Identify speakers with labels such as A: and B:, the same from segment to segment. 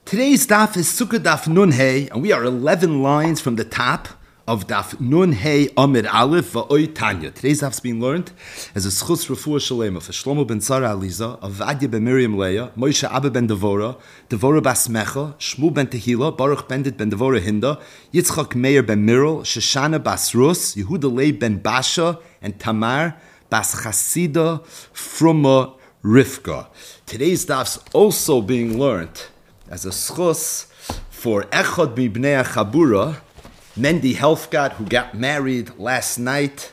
A: Today's daf is Sukkah Daf Nun Hey, and we are 11 lines from the top of Daf Nun Hey Amid Aleph Va'oi Tanya. Today's daf is being learned as a Schus Refuah Shalema for Shlomo ben Tzara Aliza, Avadia ben Miriam Leah, Moshe Abba ben Devora, Devora bas Mecha, Shmuel ben Tehila, Baruch Bendit ben Devora Hinda, Yitzchak Meir ben Mirel, Shoshana bas Rus, Yehuda Leib ben Basha, and Tamar bas Chasida Fruma Rivka. Today's daf is also being learned as a schus for Echad Mibnei Chabura, Mendy Helfgott, who got married last night,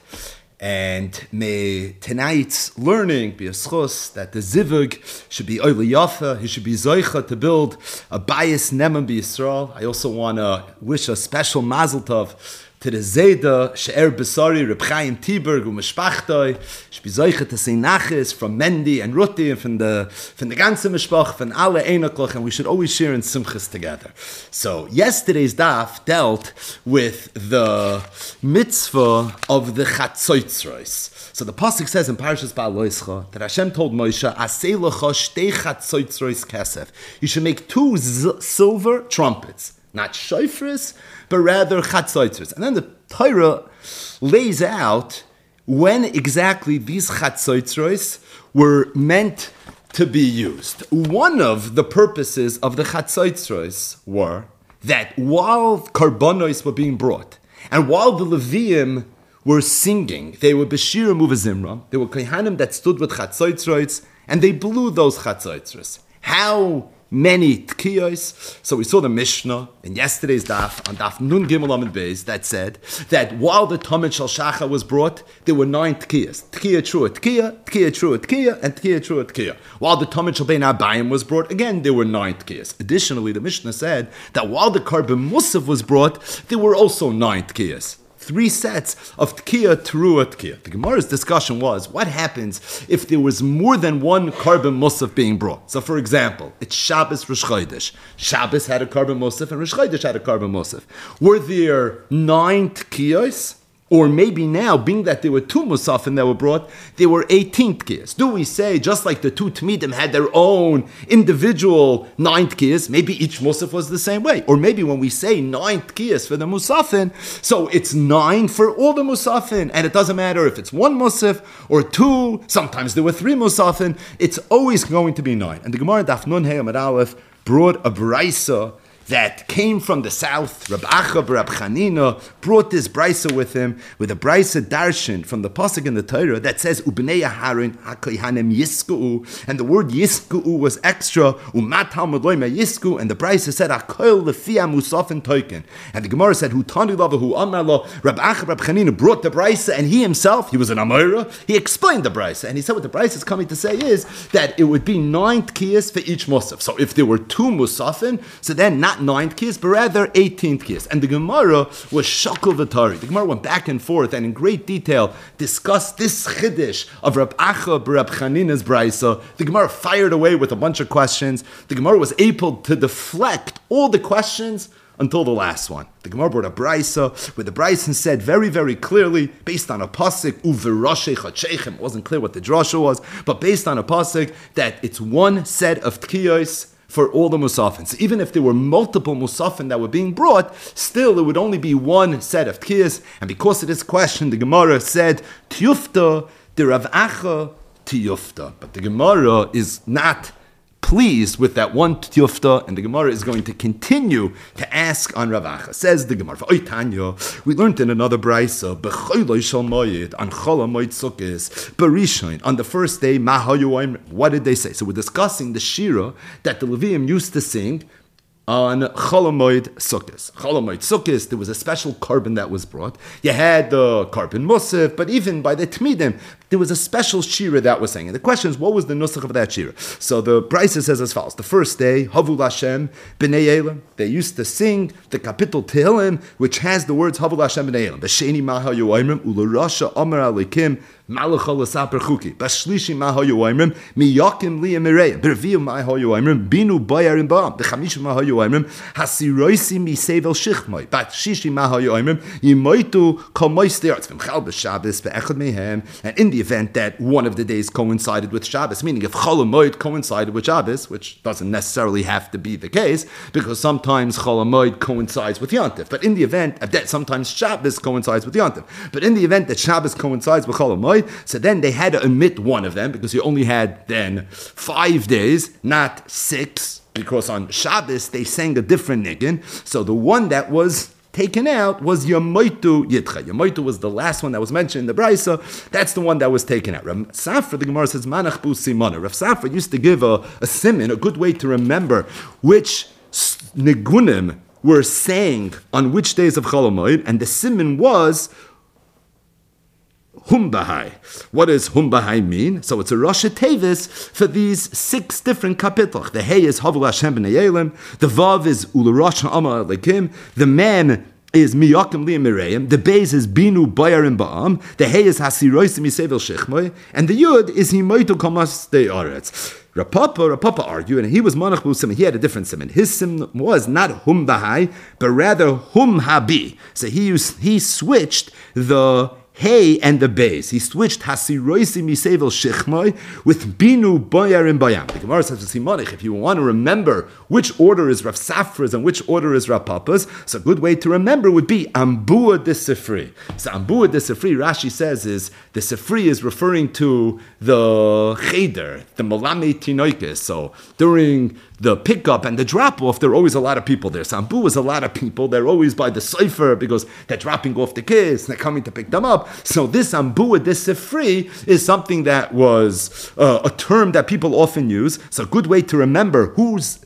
A: and may tonight's learning be a schus that the zivug should be oily yafa, he should be zoicha to build a bias neman b'Yisrael. I also want to wish a special mazel tov to the Zayda, She'er Besari, Reb Chaim Tiberg, Mishpachtoi, Shbizoicha to say Nachis from Mendy and Ruti, and from the ganze Mishpach, from alle Einoklach, and we should always share in Simchas together. So, yesterday's daf dealt with the mitzvah of the Chatzoitzrois. So the pasuk says in Parashas Ba'aloischa that Hashem told Moshe, Asei lecha shtei Chatzoitzrois kesef. You should make two silver trumpets. Not shofars, but rather chatzoitzers. And then the Torah lays out when exactly these chatzoitzers were meant to be used. One of the purposes of the chatzoitzers were that while karbonos were being brought, and while the Leviim were singing, they were Beshira Muvazimra, they were Kohanim that stood with chatzoitzers, and they blew those chatzoitzers. How many tkiyos? So we saw the Mishnah in yesterday's daf, on daf Nun Gimel Amid Beis, that said that while the Tamid Shal Shacha was brought, there were 9 tkiyos. Tkiya Trua Tkiya, Tkiya Trua Tkiya, and Tkiya Trua Tkiya. While the Tamid Shal Bein Abayim was brought, again, there were 9 tkiyos. Additionally, the Mishnah said that while the Karban Musaf was brought, there were also 9 tkiyos. 3 sets of Tkiya, Teruah, Tkiya. The Gemara's discussion was, what happens if there was more than one Karban Musaf being brought? So, for example, it's Shabbos, Rosh Chodesh. Shabbos had a Karban Musaf, and Rosh Chodesh had a Karban Musaf. Were there 9 Tkiyos? Or maybe now, being that there were 2 Musafim that were brought, there were 18 Tkiyos. Do we say, just like the 2 Tmidim had their own individual 9 Tkiyos, maybe each Musaf was the same way? Or maybe when we say 9 Tkiyos for the Musafin, so it's 9 for all the Musafin, and it doesn't matter if it's 1 Musaf or 2, sometimes there were 3 Musafin, it's always going to be 9. And the Gemara Daf Nun Hey Amud Aleph brought a Braisa that came from the south. Rab Acha Rab Chanina brought this brisa with him, with a brisa darshan from the pasuk in the Torah that says Ubnei Aharon HaKohanim Yisku, and the word Yisku was extra. Umat Talmud Loima Yisku, and the brisa said Hakoil Lefia Musafin Toiken, and the Gemara said Hutani Lava Hu Amalo. Rab Acha Rab Chanina brought the brisa, and he himself, he was an Amora. He explained the brisa, and he said what the brisa is coming to say is that it would be 9 tkiyas for each musaf. So if there were 2 musafin, so then not 9 tkiyas, but rather 18 tkiyas. And the Gemara was shakal v'tari. The Gemara went back and forth and in great detail discussed this chiddush of Rab Acha Rab Chanina's brisa. The Gemara fired away with a bunch of questions. The Gemara was able to deflect all the questions until the last one. The Gemara brought a brisa where the brisa said very, very clearly, based on a pasuk, uverashe chachechem, it wasn't clear what the drasha was, but based on a pasuk that it's 1 set of tkiyos for all the musafin. So even if there were multiple musafin that were being brought, still it would only be 1 set of tkiyos. And because of this question, the Gemara said, tiyufta de Rav Acha tiyufta. But the Gemara is not pleased with that 1 tiyufta, and the Gemara is going to continue to ask on Rav Acha. Says the Gemara, we learned in another brisa, on on the first day, what did they say? So we're discussing the shira that the Levium used to sing on Cholamoid Sukkos. Cholamoid Sukkos, there was a special carbon that was brought. You had the carbon Musaf, but even by the Tmidim, there was a special shira that was saying. And the question is, what was the nusach of that shira? So the Brisa says as follows. The first day, Havul Hashem B'nei Elam, they used to sing the kapitel Tehillim, which has the words Havul Hashem B'nei Elam. B'sheni Maha Yoaimrim, U'Larasha Amar Alekim, Malacha L'Saper Chuki. B'shlishi Maha Yoaimrim, Miyakim Li Emirei. B'Revi'im Maha Yoaimrim, Binu Bayarim Ba'am. B'chamisha Maha Yoaimrim, Yoimrim, Hasiroisi Misevel Shichmoi, Bat Shishi Maha Yoimrim, Yimoitu Komois the arts from Chalbas Shabbos, Be'echad Mehem, and in the event that one of the days coincided with Shabbos, meaning if Chol Hamoed coincided with Shabbos, which doesn't necessarily have to be the case, because sometimes Chol Hamoed coincides with Yontif, but in the event that sometimes Shabbos coincides with Yontif, but in the event that Shabbos coincides with Chol Hamoed, so then they had to omit one of them, because you only had then 5 days, not 6, because on Shabbos they sang a different niggin, so the one that was taken out was Yamoitu Yitcha. Yamoitu was the last one that was mentioned in the Brisa. That's the one that was taken out. Rav Safra, the Gemara says, Manach Bu Simona. Rav Safra used to give a siman, a good way to remember which nigunim were saying on which days of Chol Hamoed, and the siman was Hum Bahai. What does Hum Bahai mean? So it's a Rosh Tevis for these 6 different kapitach. The Hey is Havul Hashem b'nei Elim. The Vav is Ularosh Ha'ama Alekim. The Man is Miyakim Li Mireim. The Beis is Binu Bayarim Ba'am. The Hey is Hasiroisim Yisevel Shechmoi. And the Yud is Himoitu Kamas De Aretz. Rapapa argued, and he was Manach Bu Simon. He had a different simon. His simon was not Hum Bahai, but rather Hum Habi. So he switched the Hey and the Beis. He switched Hasiroisi Misevel Shechmoi with Binu Boyarim Bayam. The Gemara says to Simonich, if you want to remember which order is Rav Safra's and which order is Rav Papa's, so a good way to remember would be Ambua de Sifri. So Ambua de Sifri, Rashi says, is the Sifri is referring to the Cheder, the Malame Tinoikis. So during the pickup and the drop-off, there are always a lot of people there. Sambu is a lot of people. They're always by the cipher because they're dropping off the kids and they're coming to pick them up. So this Ambu, this Sifri, is something that was a term that people often use. So a good way to remember whose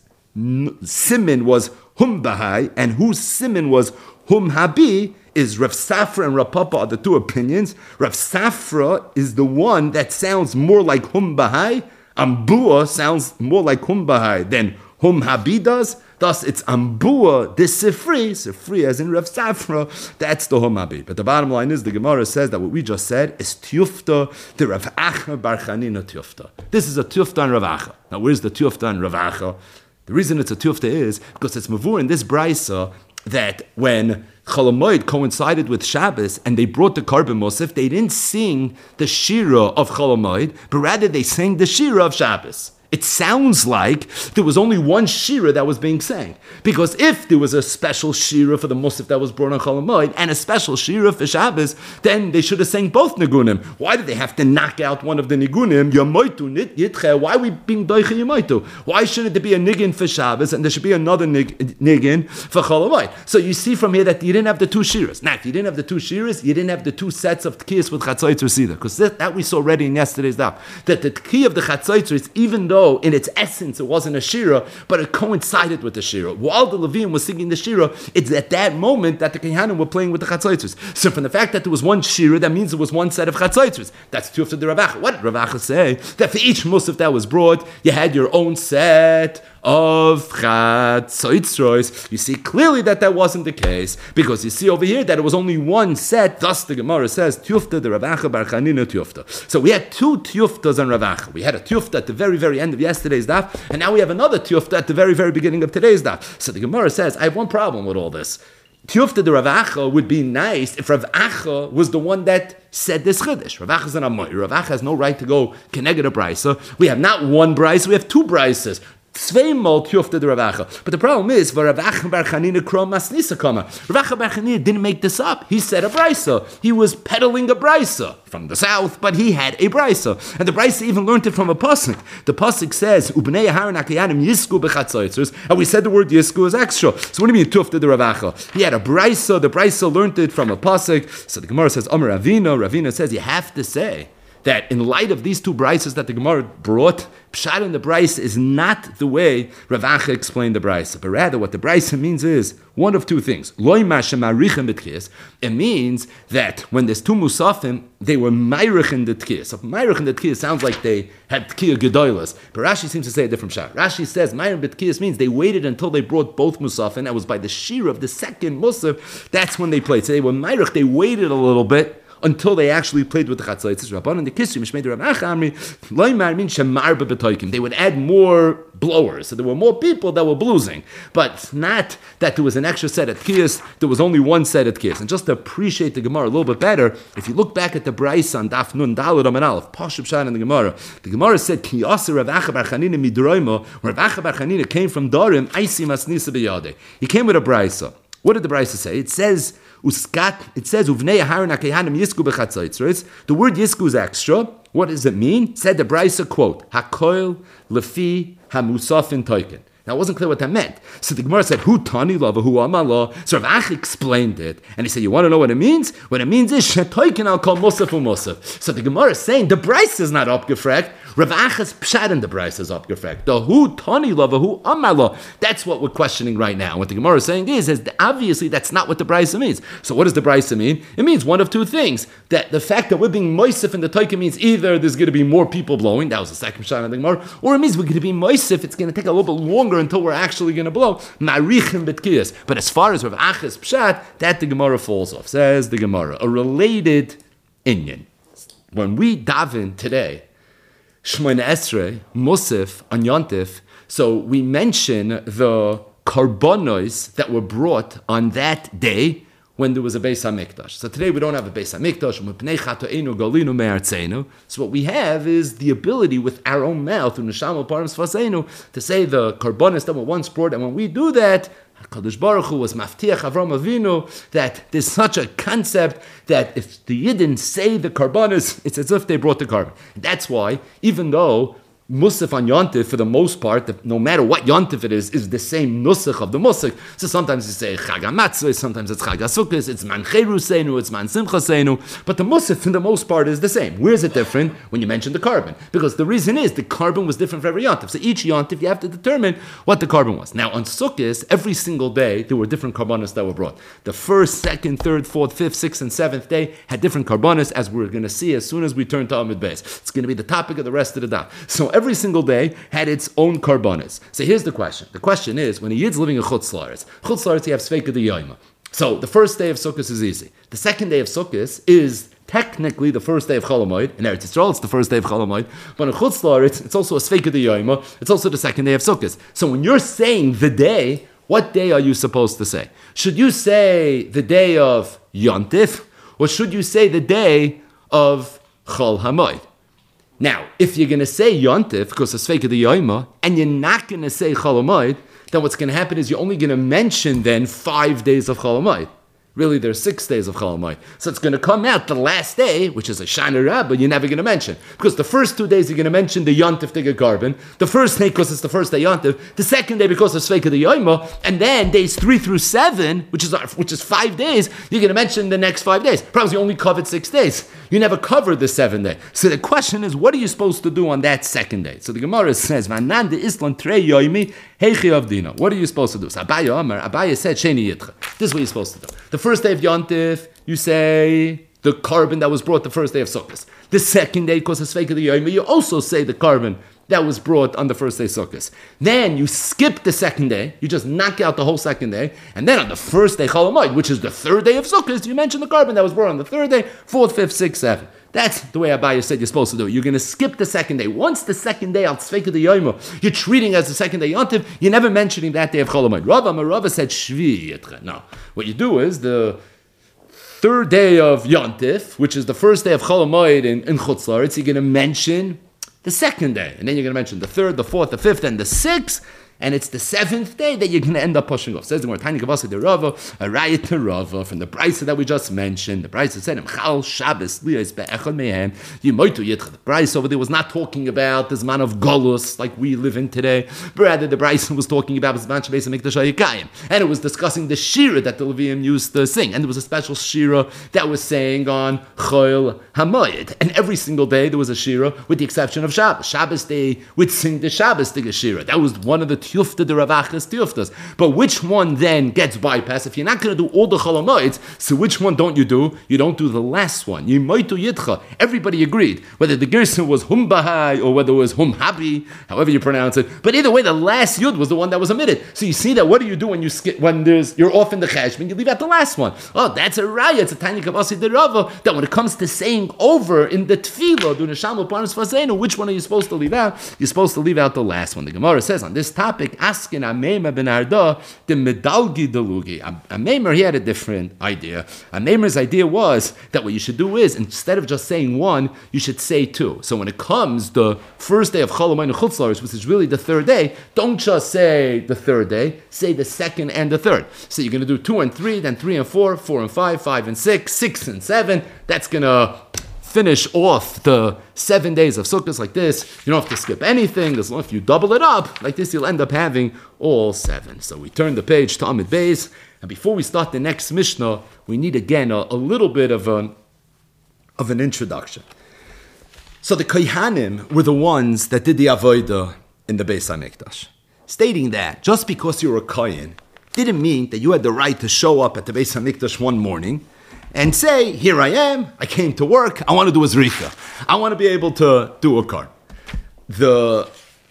A: siman was Hum Bahai and whose siman was Hum Habi is Rav Safra and Rav Papa are the 2 opinions. Rav Safra is the one that sounds more like Hum Bahai. Ambua sounds more like Hum Bahai than Hum Habi does. Thus, it's Ambua, this Sifri as in Rav Safra, that's the Hum Habi. But the bottom line is, the Gemara says that what we just said is Tiyufta, the Rav Acha Bar Chanina Tiyufta. This is a Tiyufta and Rav Acha. Now, where's the Tiyufta and Rav Acha? The reason it's a Tiyufta is because it's Mavur in this Brisa that when Chol Hamoed coincided with Shabbos and they brought the Karban Mosif, they didn't sing the Shira of Chol Hamoed, but rather they sang the Shira of Shabbos. It sounds like there was only one shira that was being sang. Because if there was a special shira for the Musaf that was brought on Chol Hamoed and a special shira for Shabbos, then they should have sang both nigunim. Why did they have to knock out one of the nigunim? Yamoitu nit yitche. Why are we being doiche yamoitu? Why shouldn't there be a nigin for Shabbos and there should be another nigin for Chol Hamoed? So you see from here that you didn't have the 2 shiras. Now, if you didn't have the 2 shiras, you didn't have the 2 sets of tkiyas with chatzaitzur either. Because that we saw already in yesterday's daf. That the tkiyah of the chatzaitzur, even though in its essence it wasn't a shira, but it coincided with the shira. While the Levim was singing the shira, it's at that moment that the Kehanim were playing with the chatzaitzers. So from the fact that there was one shira, that means there was one set of chatzaitzers. That's true for the Rav Acha. What did Rav Acha say? That for each musaf that was brought, you had your own set of chatzaitzros. You see clearly that wasn't the case, because you see over here that it was only one set. Thus the Gemara says, Tiyufta the Rav Acha Bar Chanina Tiyufta. So we had 2 Tiyuftas on Rav Acha. We had a Tiyufta at the very, very end of yesterday's daf, and now we have another Tiyufta at the very, very beginning of today's daf. So the Gemara says, I have one problem with all this. Tiyufta the Rav Acha would be nice if Rav Acha was the one that said this chiddush. Rav Acha is an Amoy. Rav Acha has no right to go keneged a brisa. We have not one brisa, we have 2 brisas. Zweimal Tiyufta the Rav Acha. But the problem is, Rav Acha Bar Chanina Krom Masnisa Kama. Rav Acha Bar Chanina didn't make this up. He said a brisa. He was peddling a brisa from the south, but he had a brisa. And the brisa even learned it from a pasuk. The pasuk says, Ubnei Aharon HaKayanim Yisku b'chatzaitzers. And we said the word Yisku is extra. So what do you mean Tiyufta the Rav Acha? He had a brisa. The brisa learned it from a pasuk. So the Gemara says, Amar Ravina. Ravina says, you have to say that in light of these 2 brises that the Gemara brought, Pshat in the brisa is not the way Rav Acha explained the brisa, but rather what the brisa means is one of 2 things. It means that when there's 2 musafim, they were mayrich in the tkiyas. So mayrich in the tkiyas sounds like they had tkiyah gedolas, but Rashi seems to say a different pshat. Rashi says mayrich in the tkiyas means they waited until they brought both musafim. That was by the shir of the second musaf. That's when they played. So they were mayrich. They waited a little bit until they actually played with the chatzaitis. Rabbanan the Kisri Mishmei Rav Acha Amri Loimar min shemarba b'toikim. They would add more blowers, so there were more people that were bluesing, but not that there was an extra set at Kiyas. There was only one set at Kiyas. And just to appreciate the Gemara a little bit better, if you look back at the Brayso on Daf Nun Daled Amud Aleph, Pashup Shan in the Gemara said Kiyasa Rav Acha bar Chanina midroimo. Rav Acha bar Chanina came from Dorim. Aisi masnisa b'yadeh. He came with a Brayso. What did the Brayso say? It says uvnei aharon hakehanim yisku b'chatzaitzros. The word yisku is extra. What does it mean? Said the Brayso, quote, hakoil lefi hamusafin toiken. Now, it wasn't clear what that meant. So the Gemara said, Hu tani lava, hu amala. So Rav Acha explained it. And he said, you want to know what it means? What it means is, shetoiken al kol musaf umusaf. So the Gemara is saying, the Brayso is not upgefragt. Rav Acha's pshat in the Brayso is upgefragt. The hu tani lava, hu amala. That's what we're questioning right now. What the Gemara is saying is obviously that's not what the Brayso means. So what does the Brayso mean? It means one of two things. That the fact that we're being moisef in the toiken means either there's going to be more people blowing, that was the second pshat in the Gemara, or it means we're going to be moisef, it's going to take a little bit longer until we're actually going to blow. Marichim betkiyas. But as far as Rav Acha's pshat, that the Gemara falls off. Says the Gemara, a related inyan. When we daven today, Shmoyne Esrei, Musaf, on Yontif, so we mention the karbonos that were brought on that day when there was a Beis HaMikdash. So today we don't have a Beis HaMikdash. So what we have is the ability with our own mouth to say the karbonos that were once brought, and when we do that, HaKadosh Baruch Hu was maftiach Avram Avinu that there's such a concept that if the Yidden say the karbonos, it's as if they brought the carbon. That's why, even though Musaf on Yontif, for the most part, no matter what Yontif it is the same Nusach of the Musaf. So sometimes you say Chag HaMatzvah, sometimes it's Chag HaSukkos, it's Man Cheru Seinu, it's Man Simcha Seinu, but the Musaf, for the most part, is the same. Where is it different? When you mention the carbon. Because the reason is the carbon was different for every Yontif. So each Yontif, you have to determine what the carbon was. Now, on Sukkos, every single day, there were different karbonos that were brought. The first, second, third, fourth, fifth, sixth, and seventh day had different karbonos, as we're going to see as soon as we turn to Amud Beis. It's going to be the topic of the rest of the daf. So every single day had its own karbonos. So here's the question. The question is, when a Yid's living in Chutz La'aretz, you have Sveika de Yoima. So the first day of Sukkot is easy. The second day of Sukkot is technically the first day of Chol Hamoed. In Eretz Yisrael, it's the first day of Chol Hamoed. But in Chutz La'aretz, it's also a Sveika de Yoima. It's also the second day of Sukkot. So when you're saying the day, what day are you supposed to say? Should you say the day of Yontif, or should you say the day of Chol Hamoed? Now, if you're going to say Yontif, because it's Sveika de Yoima, and you're not going to say Chol Hamoed, then what's going to happen is you're only going to mention then 5 days of Chol Hamoed. Really, there's 6 days of Chol Hamoed. So it's going to come out the last day, which is a Shana Rabbah, you're never going to mention. Because the first 2 days you're going to mention the Yontif Tigger carbon. The first day because it's the first day Yontif. The second day because it's Sveika de Yoima. And then days 3 through 7, which is 5 days, you're going to mention the next 5 days. Probably you only covered 6 days. You never covered the 7th day. So the question is, what are you supposed to do on that second day? So the Gemara says, Vanan de Islan Trei Yoimi, Heichi Avdina. What are you supposed to do? So Abaya said, Sheni Yitcha. This is what you're supposed to do. The first day of Yontif, you say the carbon that was brought the first day of Sukkot. The second day, because it's Sveika de Yoima, you also say the carbon that was brought on the first day of Sukkot. Then you skip the second day, you just knock out the whole second day, and then on the first day, Chol Hamoed, which is the third day of Sukkot, you mention the carbon that was brought on the third day, fourth, fifth, sixth, seventh. That's the way Abaya said you're supposed to do it. You're going to skip the second day. Once the second day, al Tzveika de Yoima, you're treating as the second day Yontif, you're never mentioning that day of Chol Hamoed. Rava said, Shvi Yitcha. No. What you do is the third day of Yontif, which is the first day of Chol Hamoed in Chutz La'aretz, you're going to mention the second day. And then you're going to mention the third, the fourth, the fifth, and the sixth. And it's the 7th day that you're going to end up pushing off. Says the Tiny Kavasa de Rava, a riot to Rava, from the Brayso that we just mentioned. The Brayso said, Chal Shabbos, Liyos Be'echad Mehem, Yimoitu Yitcha. The Brayso over there was not talking about the Zman of Golus, like we live in today. But rather, the Brayso was talking about Zman Shabbos HaMikdash HaYikayim. And it was discussing the Shira that the Levium used to sing. And there was a special Shira that was saying on Chol Hamoed. And every single day there was a Shira, with the exception of Shabbos. Shabbos they would sing the Shabbos Shira. That was one of the tiyufta the ravachas tiyuftas. But which one then gets bypassed? If you're not going to do all the chalamoids, so which one don't you do? You don't do the last one. You might do yidcha. Everybody agreed, whether the gerson was hum bahai or whether it was hum habi, however you pronounce it. But either way, the last yud was the one that was omitted. So you see that what do you do when you skip, when you're off in the cheshbon? You leave out the last one. Oh, that's a raya. It's a tiny kabasi de rava that when it comes to saying over in the tefillah, do neshamu parnas fasenu, which one are you supposed to leave out? You're supposed to leave out the last one. The Gemara says on this topic, asking Ameimer ben Arda the medalgi delugi. Ameimer, he had a different idea. Ameimer's idea was that what you should do is instead of just saying one, you should say two. So when it comes the first day of Chol Hamoed Chutz La'aretz, which is really the third day, don't just say the third day, say the second and the third. So you're going to do 2 and 3, then 3 and 4, 4 and 5, 5 and 6, 6 and 7. That's going to finish off the 7 days of Sukkot like this. You don't have to skip anything. As long as you double it up like this, you'll end up having all 7. So we turn the page to Amid Beis, and before we start the next Mishnah, we need again a little bit of an introduction. So the Kohanim were the ones that did the Avodah in the Beis HaMikdash, stating that just because you were a Kohen didn't mean that you had the right to show up at the Beis HaMikdash one morning and say, here I am, I came to work, I want to do a zrika. I want to be able to do a kar. The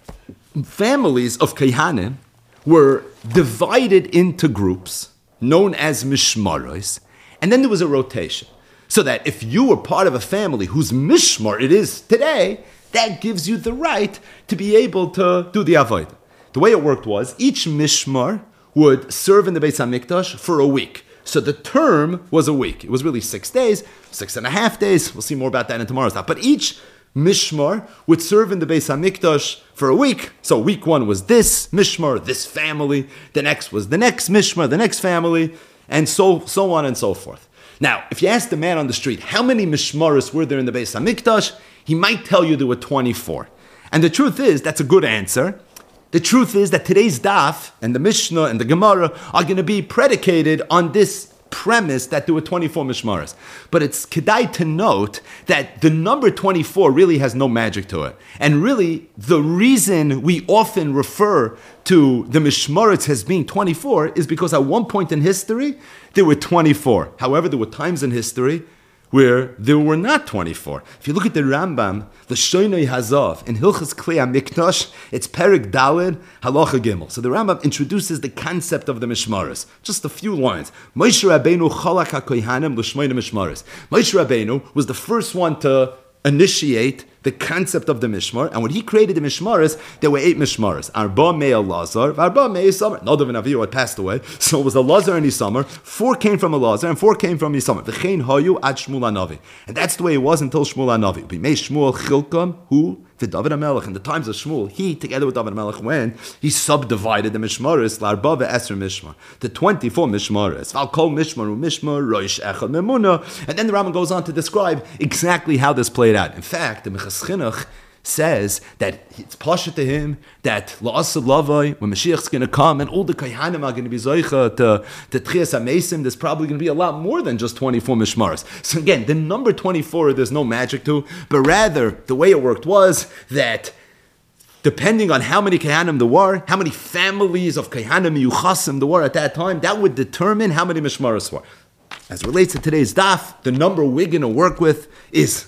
A: families of Kohanim were divided into groups known as mishmaros, and then there was a rotation. So that if you were part of a family whose mishmar it is today, that gives you the right to be able to do the avodah. The way it worked was, each mishmar would serve in the Beis HaMikdash for a week. So the term was a week. It was really 6 days, 6.5 days. We'll see more about that in tomorrow's talk. But each mishmar would serve in the Beis HaMikdash for a week. So week 1 was this mishmar, this family. The next was the next mishmar, the next family, and so on and so forth. Now, if you ask the man on the street, how many mishmaros were there in the Beis HaMikdash, he might tell you there were 24. And the truth is, that's a good answer. The truth is that today's daf and the Mishnah and the Gemara are going to be predicated on this premise that there were 24 mishmaros. But it's kedai to note that the number 24 really has no magic to it. And really, the reason we often refer to the mishmaros as being 24 is because at one point in history, there were 24. However, there were times in history where there were not 24. If you look at the Rambam, the Shoinei Hazav, in Hilchas Klei HaMikdash, it's Perek Daled, Halacha Gimel. So the Rambam introduces the concept of the Mishmaros. Just a few lines. Moshe Rabbeinu chalak HaKohanim l'shmoina Mishmaros. Moshe Rabbeinu was the first one to initiate the concept of the Mishmar, and when he created the Mishmaros, there were 8 Mishmaros. Arba Mei Elazar, Arba Mei Isamar. Nadav and Avihu had passed away, so it was Elazar and Isamar. 4 came from Elazar, and 4 came from Isamar. V'chein hayu ad Shmuel HaNavi. And that's the way it was until Shmuel HaNavi. B'mei Shmuel Chilkam, who? The David HaMelech. In the times of Shmuel, he, together with David HaMelech, when he subdivided the Mishmaros, L'Arba ve'Eser Mishmar, the 24 Mishmaros. V'al kol Mishmar u'Mishmar, Roish Echad Memuna. And then the Rambam goes on to describe exactly how this played out. In fact, the Mechas Chinuch says that it's pasha to him that la'asad lavai, when Mashiach's going to come and all the Kohanim are going to be zoicha to Tchias HaMeisim, there's probably going to be a lot more than just 24 mishmaros. So again, the number 24 there's no magic to, but rather the way it worked was that depending on how many Kohanim there were, how many families of Kohanim Yuchasim there were at that time, that would determine how many mishmaros were. As it relates to today's daf, the number we're going to work with is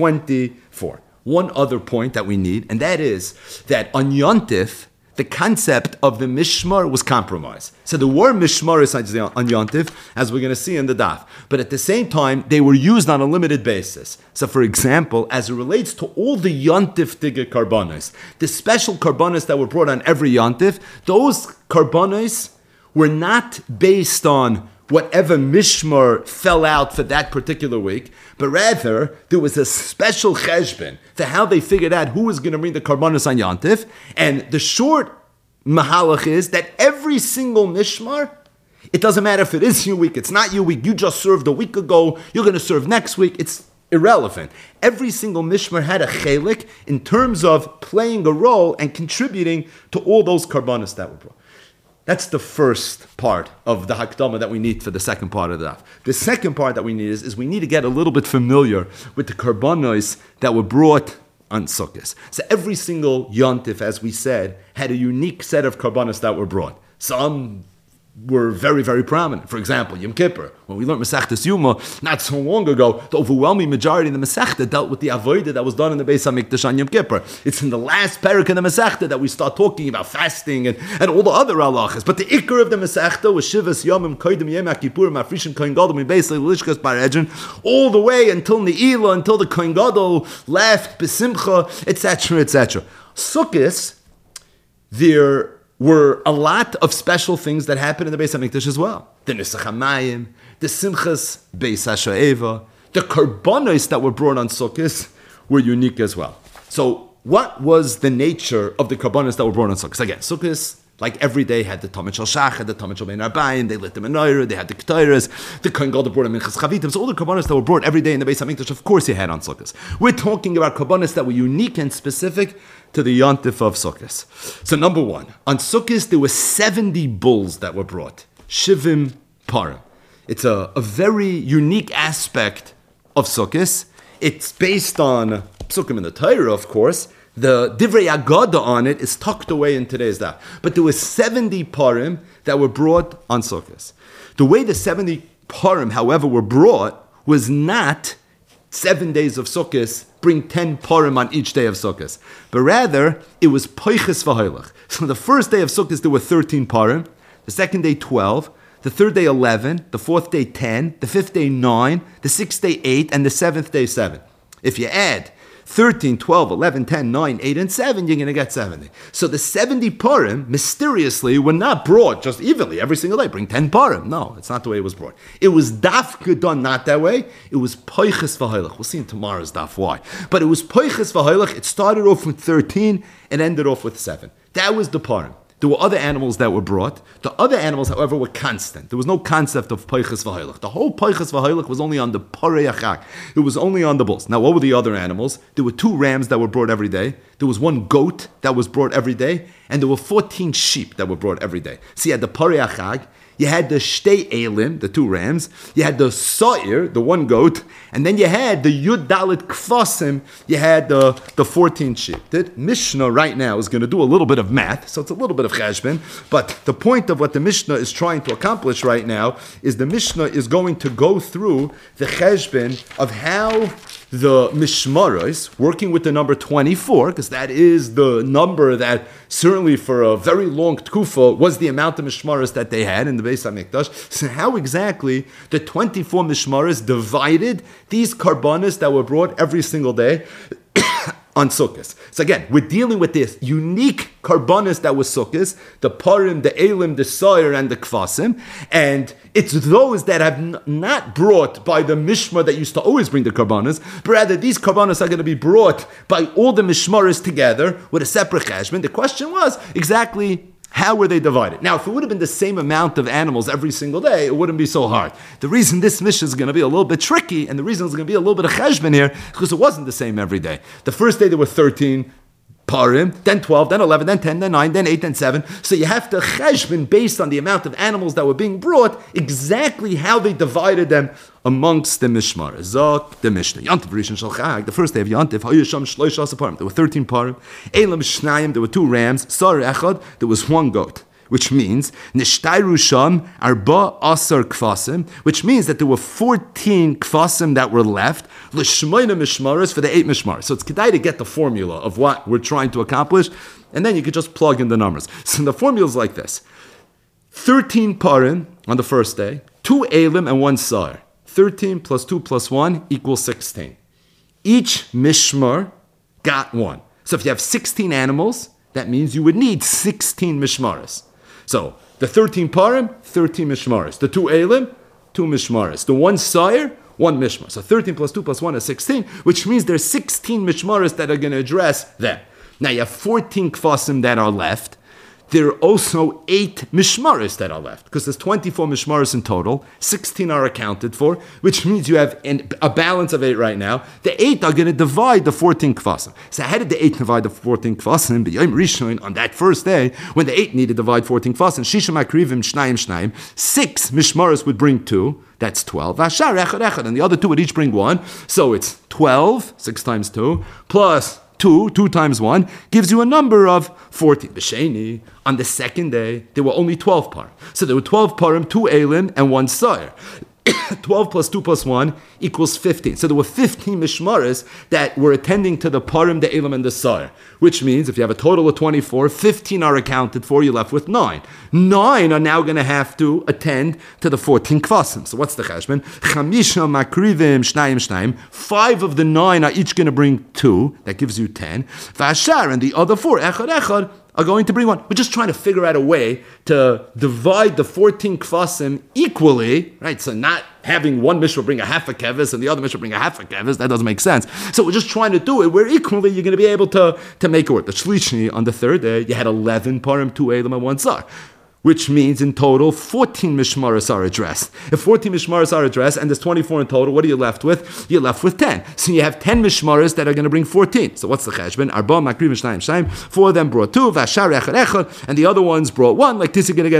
A: 24. One other point that we need, and that is that on Yontif, the concept of the Mishmar was compromised. So there were Mishmaros on Yontif, as we're going to see in the daf. But at the same time, they were used on a limited basis. So for example, as it relates to all the Yontif Tigger Karbanos, the special Karbanos that were brought on every Yontif, those Karbanos were not based on whatever mishmar fell out for that particular week, but rather there was a special cheshbon for how they figured out who was going to bring the karbanos on Yantif. And the short mahalach is that every single mishmar, it doesn't matter if it is your week, it's not your week, you just served a week ago, you're going to serve next week, it's irrelevant. Every single mishmar had a chelik in terms of playing a role and contributing to all those karbanos that were brought. That's the first part of the Hakdama that we need for the second part of the daf. The second part that we need is we need to get a little bit familiar with the karbanos that were brought on Sukkot. So every single Yontif, as we said, had a unique set of karbanos that were brought. Some were very, very prominent. For example, Yom Kippur. When we learned Masechtas Yuma not so long ago, the overwhelming majority of the Masechta dealt with the avodah that was done in the Beis HaMikdash on Yom Kippur. It's in the last parak in the Masechta that we start talking about fasting and all the other halachas. But the ikar of the Masechta was Shivas Yomim Kodim Yom HaKippur Mafrishim Kohen Gadol Mibeis Lishkas Baredjin, all the way until Ne'ilah, until the Kohen Gadol left, Besimcha, etc., etc. Sukkos, there were a lot of special things that happened in the Beis HaMikdash as well. The Nisach HaMayim, the Simchas Beis HaSha'eva, the Karbanos that were brought on Sukkot were unique as well. So what was the nature of the Karbanos that were brought on Sukkot? Again, Sukkot, like every day, had the Tamid Shel Shachar, the Tamid Shel Bein Arbayim, they lit the menorah, they had the Ketores, the Kohen Gadol brought Minchas Chavitim. So all the Karbanos that were brought every day in the Beis HaMikdash, of course you had on Sukkot. We're talking about Karbanos that were unique and specific to the Yontif of Sukkot. So number one, on Sukkot there were 70 bulls that were brought. Shivim Parim. It's a very unique aspect of Sukkot. It's based on Psukim in the Torah, of course. The Divrei Agada on it is tucked away in today's daf. But there were 70 Parim that were brought on Sukkot. The way the 70 Parim, however, were brought was not 7 days of Sukkot, bring 10 Parim on each day of Sukkot. But rather, it was Poiches V'Hoilach. So the first day of Sukkot, there were 13 Parim. The second day, 12. The third day, 11. The fourth day, 10. The fifth day, 9. The sixth day, 8. And the seventh day, 7. If you add 13, 12, 11, 10, 9, 8, and 7, you're going to get 70. So the 70 Purim, mysteriously, were not brought just evenly every single day. Bring 10 Purim. No, it's not the way it was brought. It was dafka done not that way. It was Poiches V'Hoilach. We'll see in tomorrow's daf why. But it was Poiches V'Hoilach. It started off with 13 and ended off with 7. That was the Purim. There were other animals that were brought. The other animals, however, were constant. There was no concept of Poiches V'Hoilach. The whole Poiches V'Hoilach was only on the Parei Achak. It was only on the bulls. Now, what were the other animals? There were 2 rams that were brought every day. There was 1 goat that was brought every day. And there were 14 sheep that were brought every day. So you had the Parei Achak, you had the Shtei Elim, the 2 rams, you had the Sa'ir, the 1 goat, and then you had the Yud Dalit Kfasim, you had the 14 sheep. The Mishnah right now is going to do a little bit of math, so it's a little bit of cheshbon, but the point of what the Mishnah is trying to accomplish right now is the Mishnah is going to go through the cheshbon of how the Mishmaros, working with the number 24, because that is the number that certainly for a very long tkufa was the amount of Mishmaros that they had in the Beis HaMikdash. So how exactly the 24 Mishmaros divided these karbanos that were brought every single day on Sukkot. So again, we're dealing with this unique karbanos that was Sukkot, the Parim, the Elim, the Sa'ir, and the Kfasim, and it's those that have not brought by the Mishmar that used to always bring the karbanos, but rather these karbanos are going to be brought by all the Mishmaros together with a separate cheshbon. The question was exactly how were they divided? Now, if it would have been the same amount of animals every single day, it wouldn't be so hard. The reason this mission is going to be a little bit tricky, and the reason it's going to be a little bit of cheshbon here, is because it wasn't the same every day. The first day there were 13 Parim, then 12, then 11, then 10, then 9, then 8, then 7. So you have to cheshbon based on the amount of animals that were being brought, exactly how they divided them amongst the Mishmar. Zok, the Mishnah. Yantiv Rishon Shel Chag, the first day of Yantiv, Hayusham Shloisha Parim. There were 13 Parim. Elam Shnayim, there were 2 rams. Sar Echad, there was 1 goat. Which means Nishtayru Sham Arba Asar Kfasim, which means that there were 14 Kfasim that were left, L'shmoina Mishmaros for the 8 Mishmaros. So it's kedai to get the formula of what we're trying to accomplish, and then you could just plug in the numbers. So the formula is like this: 13 Parim on the first day, 2 Elim and 1 Sar. 13 plus 2 plus 1 equals 16. Each Mishmar got 1. So if you have 16 animals, that means you would need 16 Mishmaros. So, the 13 Parim, 13 Mishmaros. The 2 Elim, 2 Mishmaros. The 1 Sire, 1 Mishmar. So 13 plus 2 plus 1 is 16, which means there's 16 Mishmaros that are going to address them. Now you have 14 Kfasim that are left. There are also 8 Mishmaros that are left, because there's 24 Mishmaros in total. 16 are accounted for, which means you have a balance of 8 right now. The 8 are going to divide the 14 Kfasim. So how did the 8 divide the 14 Kfasim? B'yom Rishon, on that first day, when the 8 needed to divide 14 Kfasim, Shisham Akrivim Shnayim, 6 Mishmaros would bring 2. That's 12. And the other 2 would each bring 1. So it's 12, 6 times 2, plus 2 times 1 gives you a number of 14. B'sheni, on the second day, there were only 12 parim. So there were 12 parim, 2 elim, and 1 sar. 12 plus 2 plus 1 equals 15. So there were 15 mishmaras that were attending to the parim, the elim, and the sar. Which means if you have a total of 24, 15 are accounted for, you're left with 9. 9 are now going to have to attend to the 14 kvasim. So what's the cheshbon? Chamisha makrivim shnayim shnayim. 5 of the 9 are each going to bring 2. That gives you 10. Vashar, and the other 4, echad echad, are going to bring 1. We're just trying to figure out a way to divide the 14 kvasim equally, right? So not having one mishra bring a half a kevis and the other mishra bring a half a kevis, that doesn't make sense. So we're just trying to do it where equally you're going to be able to make it work. The shlishi, on the third day, you had 11 parim, 2 elim, and 1 sar. Which means in total, 14 mishmaras are addressed. If 14 mishmaras are addressed, and there's 24 in total, what are you left with? You're left with 10. So you have 10 mishmaras that are going to bring 14. So what's the cheshbon? Arba, makriv, shnayim, shnayim. 4 of them brought 2, vashar, echad, echad, and the other ones brought 1. Like this, you're going to get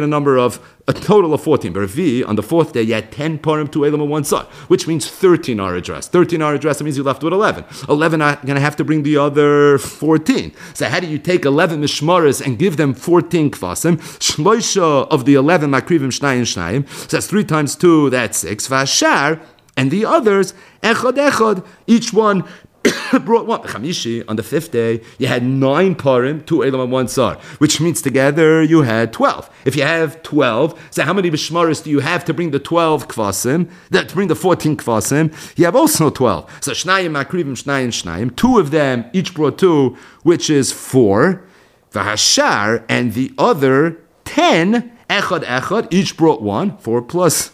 A: a total of 14. But Revi, on the fourth day, you had 10 parim, 2 elim, and 1 sar, which means 13 are addressed. 13 are addressed, that means you're left with 11. 11 are going to have to bring the other 14. So how do you take 11 mishmaras and give them 14 kvasim? Shloisha of the 11 makrivim shnayim shnayim. So that's 3 times 2, that's 6. Vashar, and the others, echad echad, each one brought 1. Chamishi, on the 5th day, you had 9 parim, 2 elim, and 1 sar, which means together you had 12. If you have 12, so how many bishmaris do you have to bring the 12 kvasim, to bring the 14 kvasim? You have also 12. So shnayim makrivim shnayim shnayim, 2 of them each brought 2, which is 4. Vahashar, and the other 10, echad echad, each brought 1. 4 plus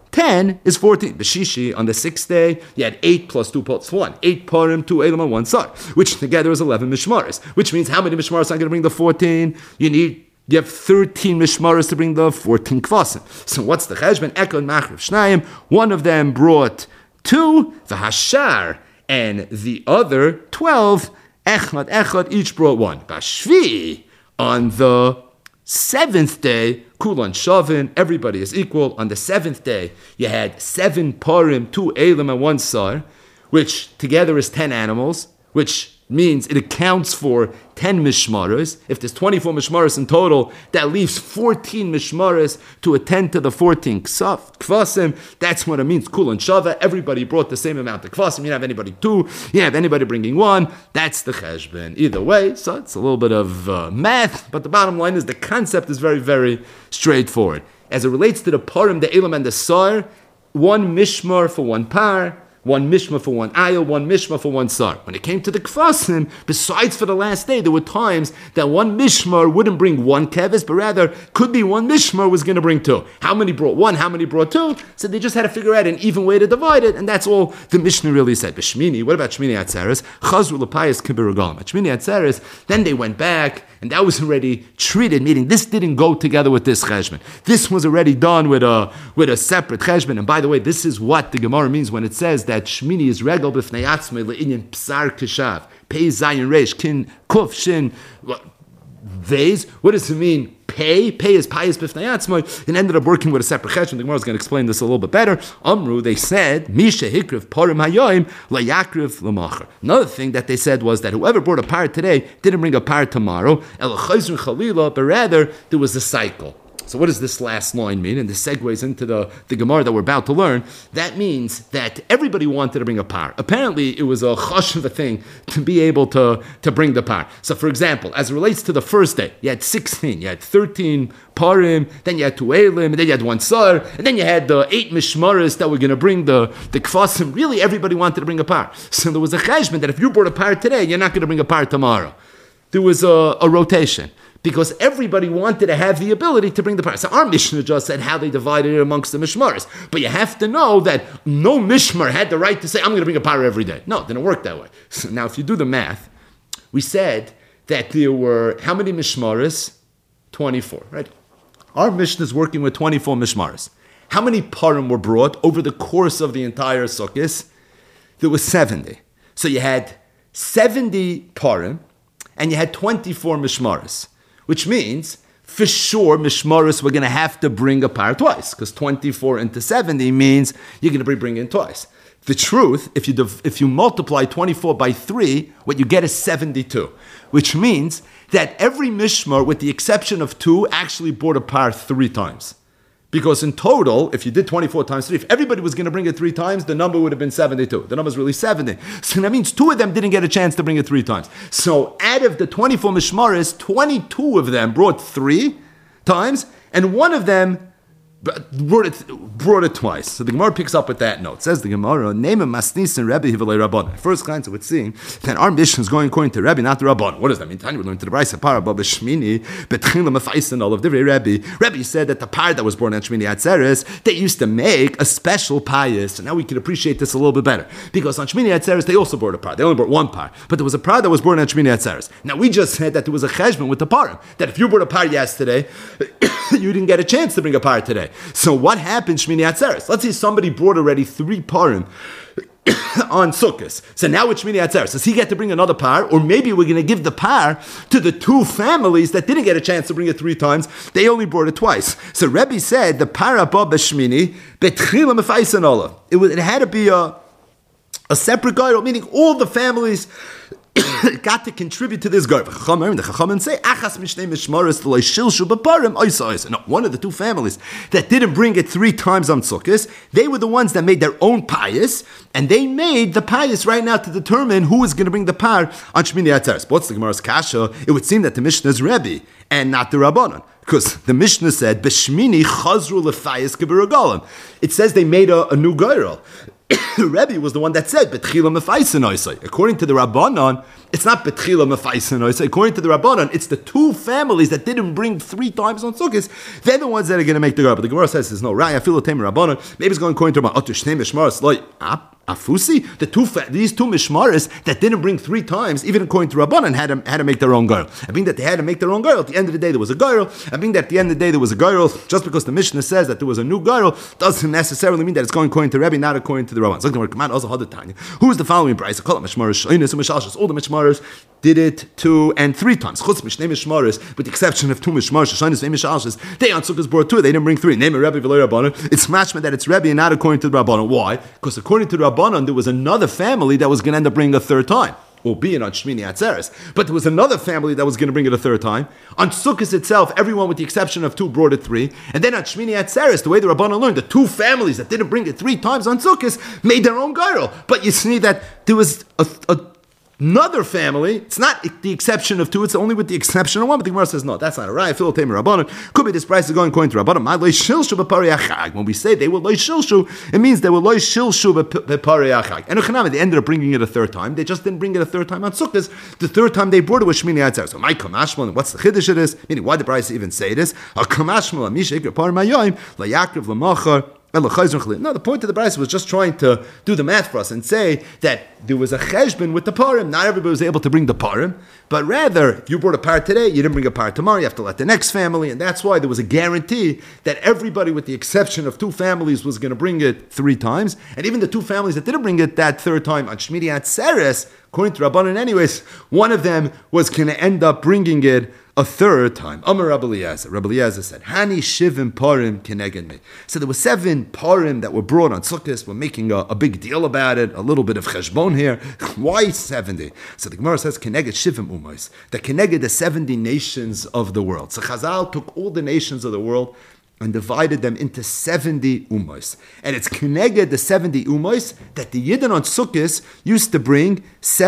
A: 10 is 14. B'shishi, on the 6th day, you had 8 plus 2 plus 1. 8 parim, 2 elim, and 1 sar, which together is 11 mishmaras. Which means how many mishmaras are going to bring the 14? You have 13 mishmaras to bring the 14 kvasim. So what's the cheshbon? Echad machriv shnayim. One of them brought 2, the hashar, and the other 12, echad echad, each brought 1. Bashvi, on the 7th day, kulan shavin, everybody is equal. On the 7th day, you had 7 parim, 2 elim, and 1 sar, which together is 10 animals, which means it accounts for 10 mishmaras. If there's 24 mishmaras in total, that leaves 14 mishmaras to attend to the 14 kvasim. That's what it means. Kulan shava. Everybody brought the same amount of kvasim. You don't have anybody 2. You don't have anybody bringing 1. That's the cheshbon. Either way, so it's a little bit of math, but the bottom line is the concept is very, very straightforward. As it relates to the parim, the elam, and the sar, 1 mishmar for 1 par, 1 mishma for 1 ayil, 1 mishma for 1 sar. When it came to the kvasim, besides for the last day, there were times that 1 mishmar wouldn't bring 1 kevis, but rather could be 1 mishmar was going to bring 2. How many brought 1? How many brought 2? So they just had to figure out an even way to divide it, and that's all the Mishnah really said. But Shmini, what about Shmini Atzeres? Chazru l'payas kibiragalim. At Shmini Atzeres, then they went back, and that was already treated, meaning this didn't go together with this cheshbon. This was already done with a separate cheshbon. And by the way, this is what the Gemara means when it says that Shmini is regal b'fnei atzmei le'inyan psar kishav, pei zayin reish, kin kuf shin vez. What does it mean? Pay is payas b'fnei atzmei, and ended up working with a separate cheshbon. The Gemara is going to explain this a little bit better. Amru, they said, misha hikriv parim hayoim layakriv l'macher. Another thing that they said was that whoever brought a par today didn't bring a par tomorrow, el chayzun chalila, but rather there was a cycle. So what does this last line mean? And this segues into the Gemara that we're about to learn. That means that everybody wanted to bring a par. Apparently, it was a chosh of a thing to be able to bring the par. So for example, as it relates to the first day, you had 16, you had 13 parim, then you had 2 elim, and then you had 1 sar, and then you had the 8 mishmaras that were going to bring the kvasim. Really, everybody wanted to bring a par. So there was a cheshbon that if you brought a par today, you're not going to bring a par tomorrow. There was a rotation, because everybody wanted to have the ability to bring the par. So our Mishnah just said how they divided it amongst the mishmaras. But you have to know that no mishmar had the right to say, I'm going to bring a par every day. No, it didn't work that way. So now if you do the math, we said that there were, how many mishmaras? 24, right? Our Mishnah is working with 24 mishmaras. How many parim were brought over the course of the entire sukkahs? There was 70. So you had 70 parim, and you had 24 mishmaras. Which means, for sure, mishmaris, we're going to have to bring a par twice, because 24 into 70 means you're going to be bringing twice. The truth, if you multiply 24 by 3, what you get is 72, which means that every mishmar, with the exception of 2, actually brought a par 3 times. Because in total, if you did 24 times 3, if everybody was going to bring it 3 times, the number would have been 72. The number is really 70. So that means 2 of them didn't get a chance to bring it 3 times. So out of the 24 mishmaris, 22 of them brought 3 times, and 1 of them brought it twice. So the Gemara picks up with that note. It says the Gemara, name a masnis and Rebbe hivalei Rabban. First glance, it would seem that our mission is going according to Rebbe, not the Rabban. What does that mean? Tanya, we learned to the Brayse Parah Baba Shmini betchilam afayisen all of the Rebbe. Rebbe said that the par that was born at Shmini Atzeres, they used to make a special payas. And now we can appreciate this a little bit better, because on Shmini Atzeres they also brought a par. They only brought 1 par, but there was a par that was born at Shmini Atzeres. Now we just said that there was a cheshbon with the parim, that if you brought a par yesterday, you didn't get a chance to bring a par today. So what happened Shmini Atzeres? Let's say somebody brought already 3 parim on Sukkot. So now it's Shmini Atzeres. Does he get to bring another par? Or maybe we're going to give the par to the 2 families that didn't get a chance to bring it 3 times. They only brought it twice. So Rebbe said the par abba b'Shmini betchila mefaysen ola. It had to be a separate guy, meaning all the families got to contribute to this guy. The Chachamim say, no, one of the 2 families that didn't bring it 3 times on Sukkot, they were the ones that made their own payas, and they made the payas right now to determine who is going to bring the par on Shmini Atzeres. What's the Gemara's kasha? It would seem that the Mishnah is Rebbe and not the Rabbanon, because the Mishnah said, B'Shmini chazru lefayis k'b'regalim. It says they made a new girl. The Rebbe was the one that said betchila mefaysen oisai. According to the Rabbanon, it's not betchila mefaysen oisai. According to the Rabbanon, it's the 2 families that didn't bring 3 times on Sukkot. They're the ones that are going to make the girl. But the Gemara says there's no raya. Afilu teim Rabbanon. Maybe it's going according to Rabbanon. Otu shnei mishmaros loy afusi. These 2 mishmaris that didn't bring 3 times, even according to Rabbanon, had to make their own girl. I mean that they had to make their own girl. At the end of the day, there was a girl. I mean that at the end of the day, there was a girl. Just because the Mishnah says that there was a new girl doesn't necessarily mean that it's going according to Rebbe, not according to the Rabbanon. Who is the following price? All the mishmaris did it 2 and 3 times. With the exception of 2 mishmaris, they on Sukkot brought 2. They didn't bring 3. Name a Rebbe v'lo Rabbanon. It's mashma that it's Rebbe and not according to the Rabbanon. Why? Because according to the Rabbanon, there was another family that was going to end up bringing a 3rd time, albeit on Shmini Atzeres. But there was another family that was going to bring it a 3rd time. On Sukkot itself, everyone with the exception of 2 brought it 3. And then on Shmini Atzeres, the way the Rabbanon learned, the 2 families that didn't bring it 3 times on Sukkot made their own girl. But you see that there was another family. It's not the exception of 2, it's only with the exception of 1. But the Gemara says, no, that's not a right. Phil Tamer Rabbanon. Could be this price is going according to Rabbanon. When we say they were loy shilshu, it means they were loy shilshu b'parei achag. And they ended up bringing it a 3rd time. They just didn't bring it a 3rd time on Sukkot. The 3rd time they brought it was Shmini Atzeres. So my kamashmal, what's the chiddush it is? Meaning, why the price even say this? A kamashmal amishik par mayoim la yakriv lamachar. No, the point of the Brayse was just trying to do the math for us and say that there was a cheshbon with the parim. Not everybody was able to bring the parim, but rather, if you brought a par today, you didn't bring a par tomorrow, you have to let the next family, and that's why there was a guarantee that everybody, with the exception of 2 families, was going to bring it 3 times, and even the 2 families that didn't bring it that 3rd time on Shmini Atzeres, according to Rabbanan anyways, one of them was going to end up bringing it a 3rd time. Amar Rabbi Eliezer. Rabbi Eliezer said, Hani shivim parim keneged me. So there were 7 parim that were brought on Sukkot. We're making a big deal about it, a little bit of cheshbon here. Why 70? So the Gemara says, keneged shivim umos. That keneged the 70 nations of the world. So Chazal took all the nations of the world and divided them into 70 umos. And it's keneged the 70 umos that the Yidden on Sukkot used to bring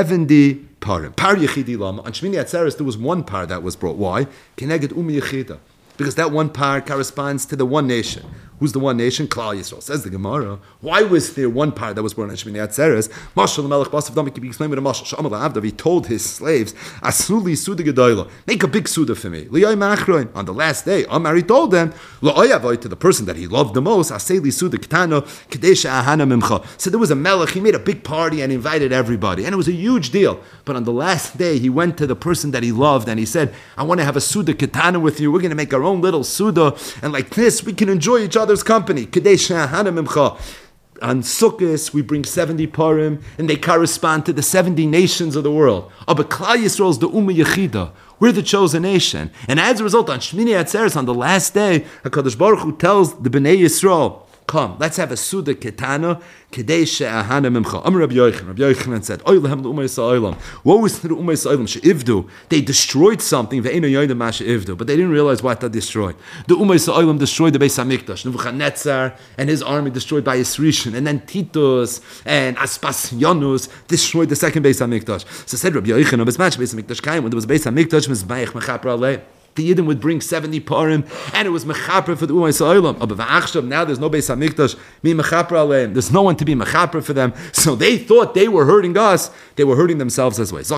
A: 70 parim. Par yechidi lama. On Shmini Atzeres, there was 1 par that was brought. Why? Keneged umi yechida. Because that 1 par corresponds to the 1 nation. Who's the 1 nation? Klal Yisrael. Says the Gemara. Why was there 1 par that was born on Shmini Atzeres? Mashal Melech Basav Dam, can be explained with a mashal. Sha'amal Avdav, he told his slaves, Asuli Suda Gedoyla, make a big Suda for me. Liyay Machroin. On the last day, Amar, he told them, La'ayavoy, to the person that he loved the most, Aseli Suda Ketano, Kadesha Ahana Mimcha. So there was a Melech, he made a big party and invited everybody. And it was a huge deal. But on the last day, he went to the person that he loved and he said, I want to have a Suda Ketana with you. We're going to make our own little Suda. And like this, we can enjoy each other's company. Kadesha Ahana Mimcha. On Sukkot, we bring 70 parim, and they correspond to the 70 nations of the world. But Klal Yisrael is the Ummah Yechida. We're the chosen nation. And as a result, on Shmini Atzeres, on the last day, HaKadosh Baruch Hu tells the Bnei Yisrael, come, let's have a Suda Ketana, Kedei She'ahana Mimcha. Amar Rabbi Yochanan said, Oilhem l'Umay Sa'olam. Woe is to the Umay Sa'olam she'ivdu. They destroyed something, ve'eino yoyda ma she'ivdu, but they didn't realize what they destroyed. The Umay Sa'olam destroyed the Beis HaMikdash. Nebuchadnezzar and his army destroyed by Yisrishin, and then Titus and Aspasianus destroyed the second Beis HaMikdash. So said Rabbi Yochanan, Beis HaMikdash came, when there was a Beis HaMikdash, Mizbayich Mechaper Alei. The Yidden would bring 70 parim, and it was mechaper for the Umay Sa'olam. But now there's no Beis HaMikdash, mi mechaper aleim. There's no one to be mechaper for them. So they thought they were hurting us. They were hurting themselves as well. There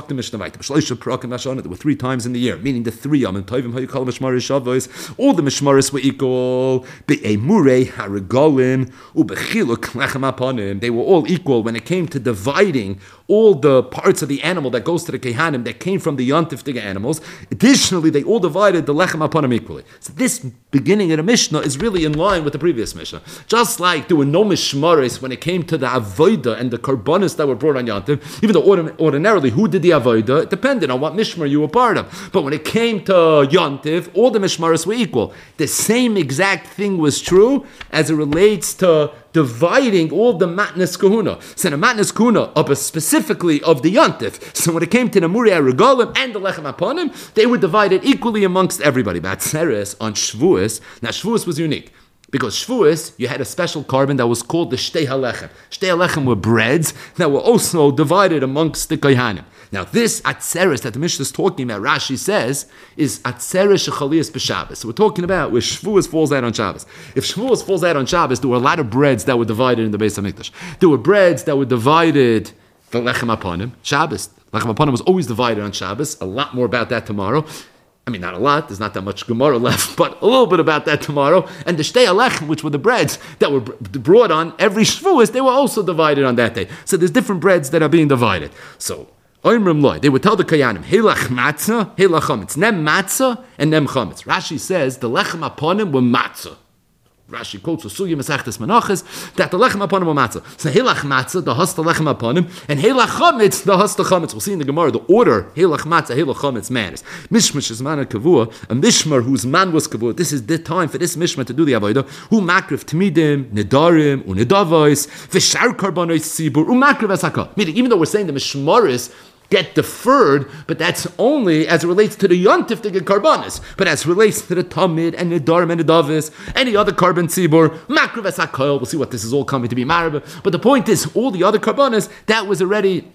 A: were 3 times in the year, meaning the 3 Yom Tovim Hayukal Mishmaris Shavuos. All the Mishmaris were equal. Be'emurei harigolim ubechiluk lechem aponim. They were all equal when it came to dividing all the parts of the animal that goes to the Kehanim that came from the Yontif animals. Additionally, they all divided the Lechem Aponim equally. So this beginning of the Mishnah is really in line with the previous Mishnah. Just like there were no Mishmaris when it came to the Avodah and the Karbonis that were brought on Yontif, even though ordinarily who did the Avodah, it depended on what Mishmar you were part of. But when it came to Yontif, all the Mishmaris were equal. The same exact thing was true as it relates to dividing all the matnas kahuna. So the matnas kahuna of specifically of the yontif. So when it came to the murei regalim and the lechem aponim, they were divided equally amongst everybody. But Batzeres on Shavuos, now Shavuos was unique. Because Shavuos, you had a special carbon that was called the Shtei HaLechem. Shtei HaLechem were breads that were also divided amongst the Kohanim. Now this Atzeres that the Mishnah is talking about, Rashi says, is Atzeres Shechaliyas B'Shabbos. So we're talking about where Shavuos falls out on Shabbos. If Shavuos falls out on Shabbos, there were a lot of breads that were divided in the Beis HaMikdash. There were breads that were divided, the Lechem Aponim, Shabbos. Lechem Aponim was always divided on Shabbos. A lot more about that tomorrow. I mean, not a lot, there's not that much Gemara left, but a little bit about that tomorrow. And the Shtei HaLechem, which were the breads that were brought on every Shavuos, they were also divided on that day. So there's different breads that are being divided. So, Oimrim Loi, they would tell the Kayanim, Heilach Matzah, Heilach Chametz, Nem Matzah, and Nem Chametz. Rashi says the Lechem Aponim were Matzah. Rashi quotes Sugi Masechtes Menachos that the lechem aponim were matzah. So helach matzah, the hasta lechem aponim, and helach chametz, the hasta chametz. We'll see in the Gemara the order helach matzah, helach chametz matters. Mishmash is man kavua, a mishmar whose man was kavua. This is the time for this mishmar to do the avodah. Who makriv tmidim, nedarim, unedavos, v'shar karbanos tzibur, umakriv asaka. Meaning, even though we're saying the mishmaris get deferred, but that's only as it relates to the yontif to get karbanis. But as it relates to the tamid and the darim and the davis, any other carbon tzibur, makriv esakol, we'll see what this is all coming to be marab. But the point is, all the other karbanis, that was already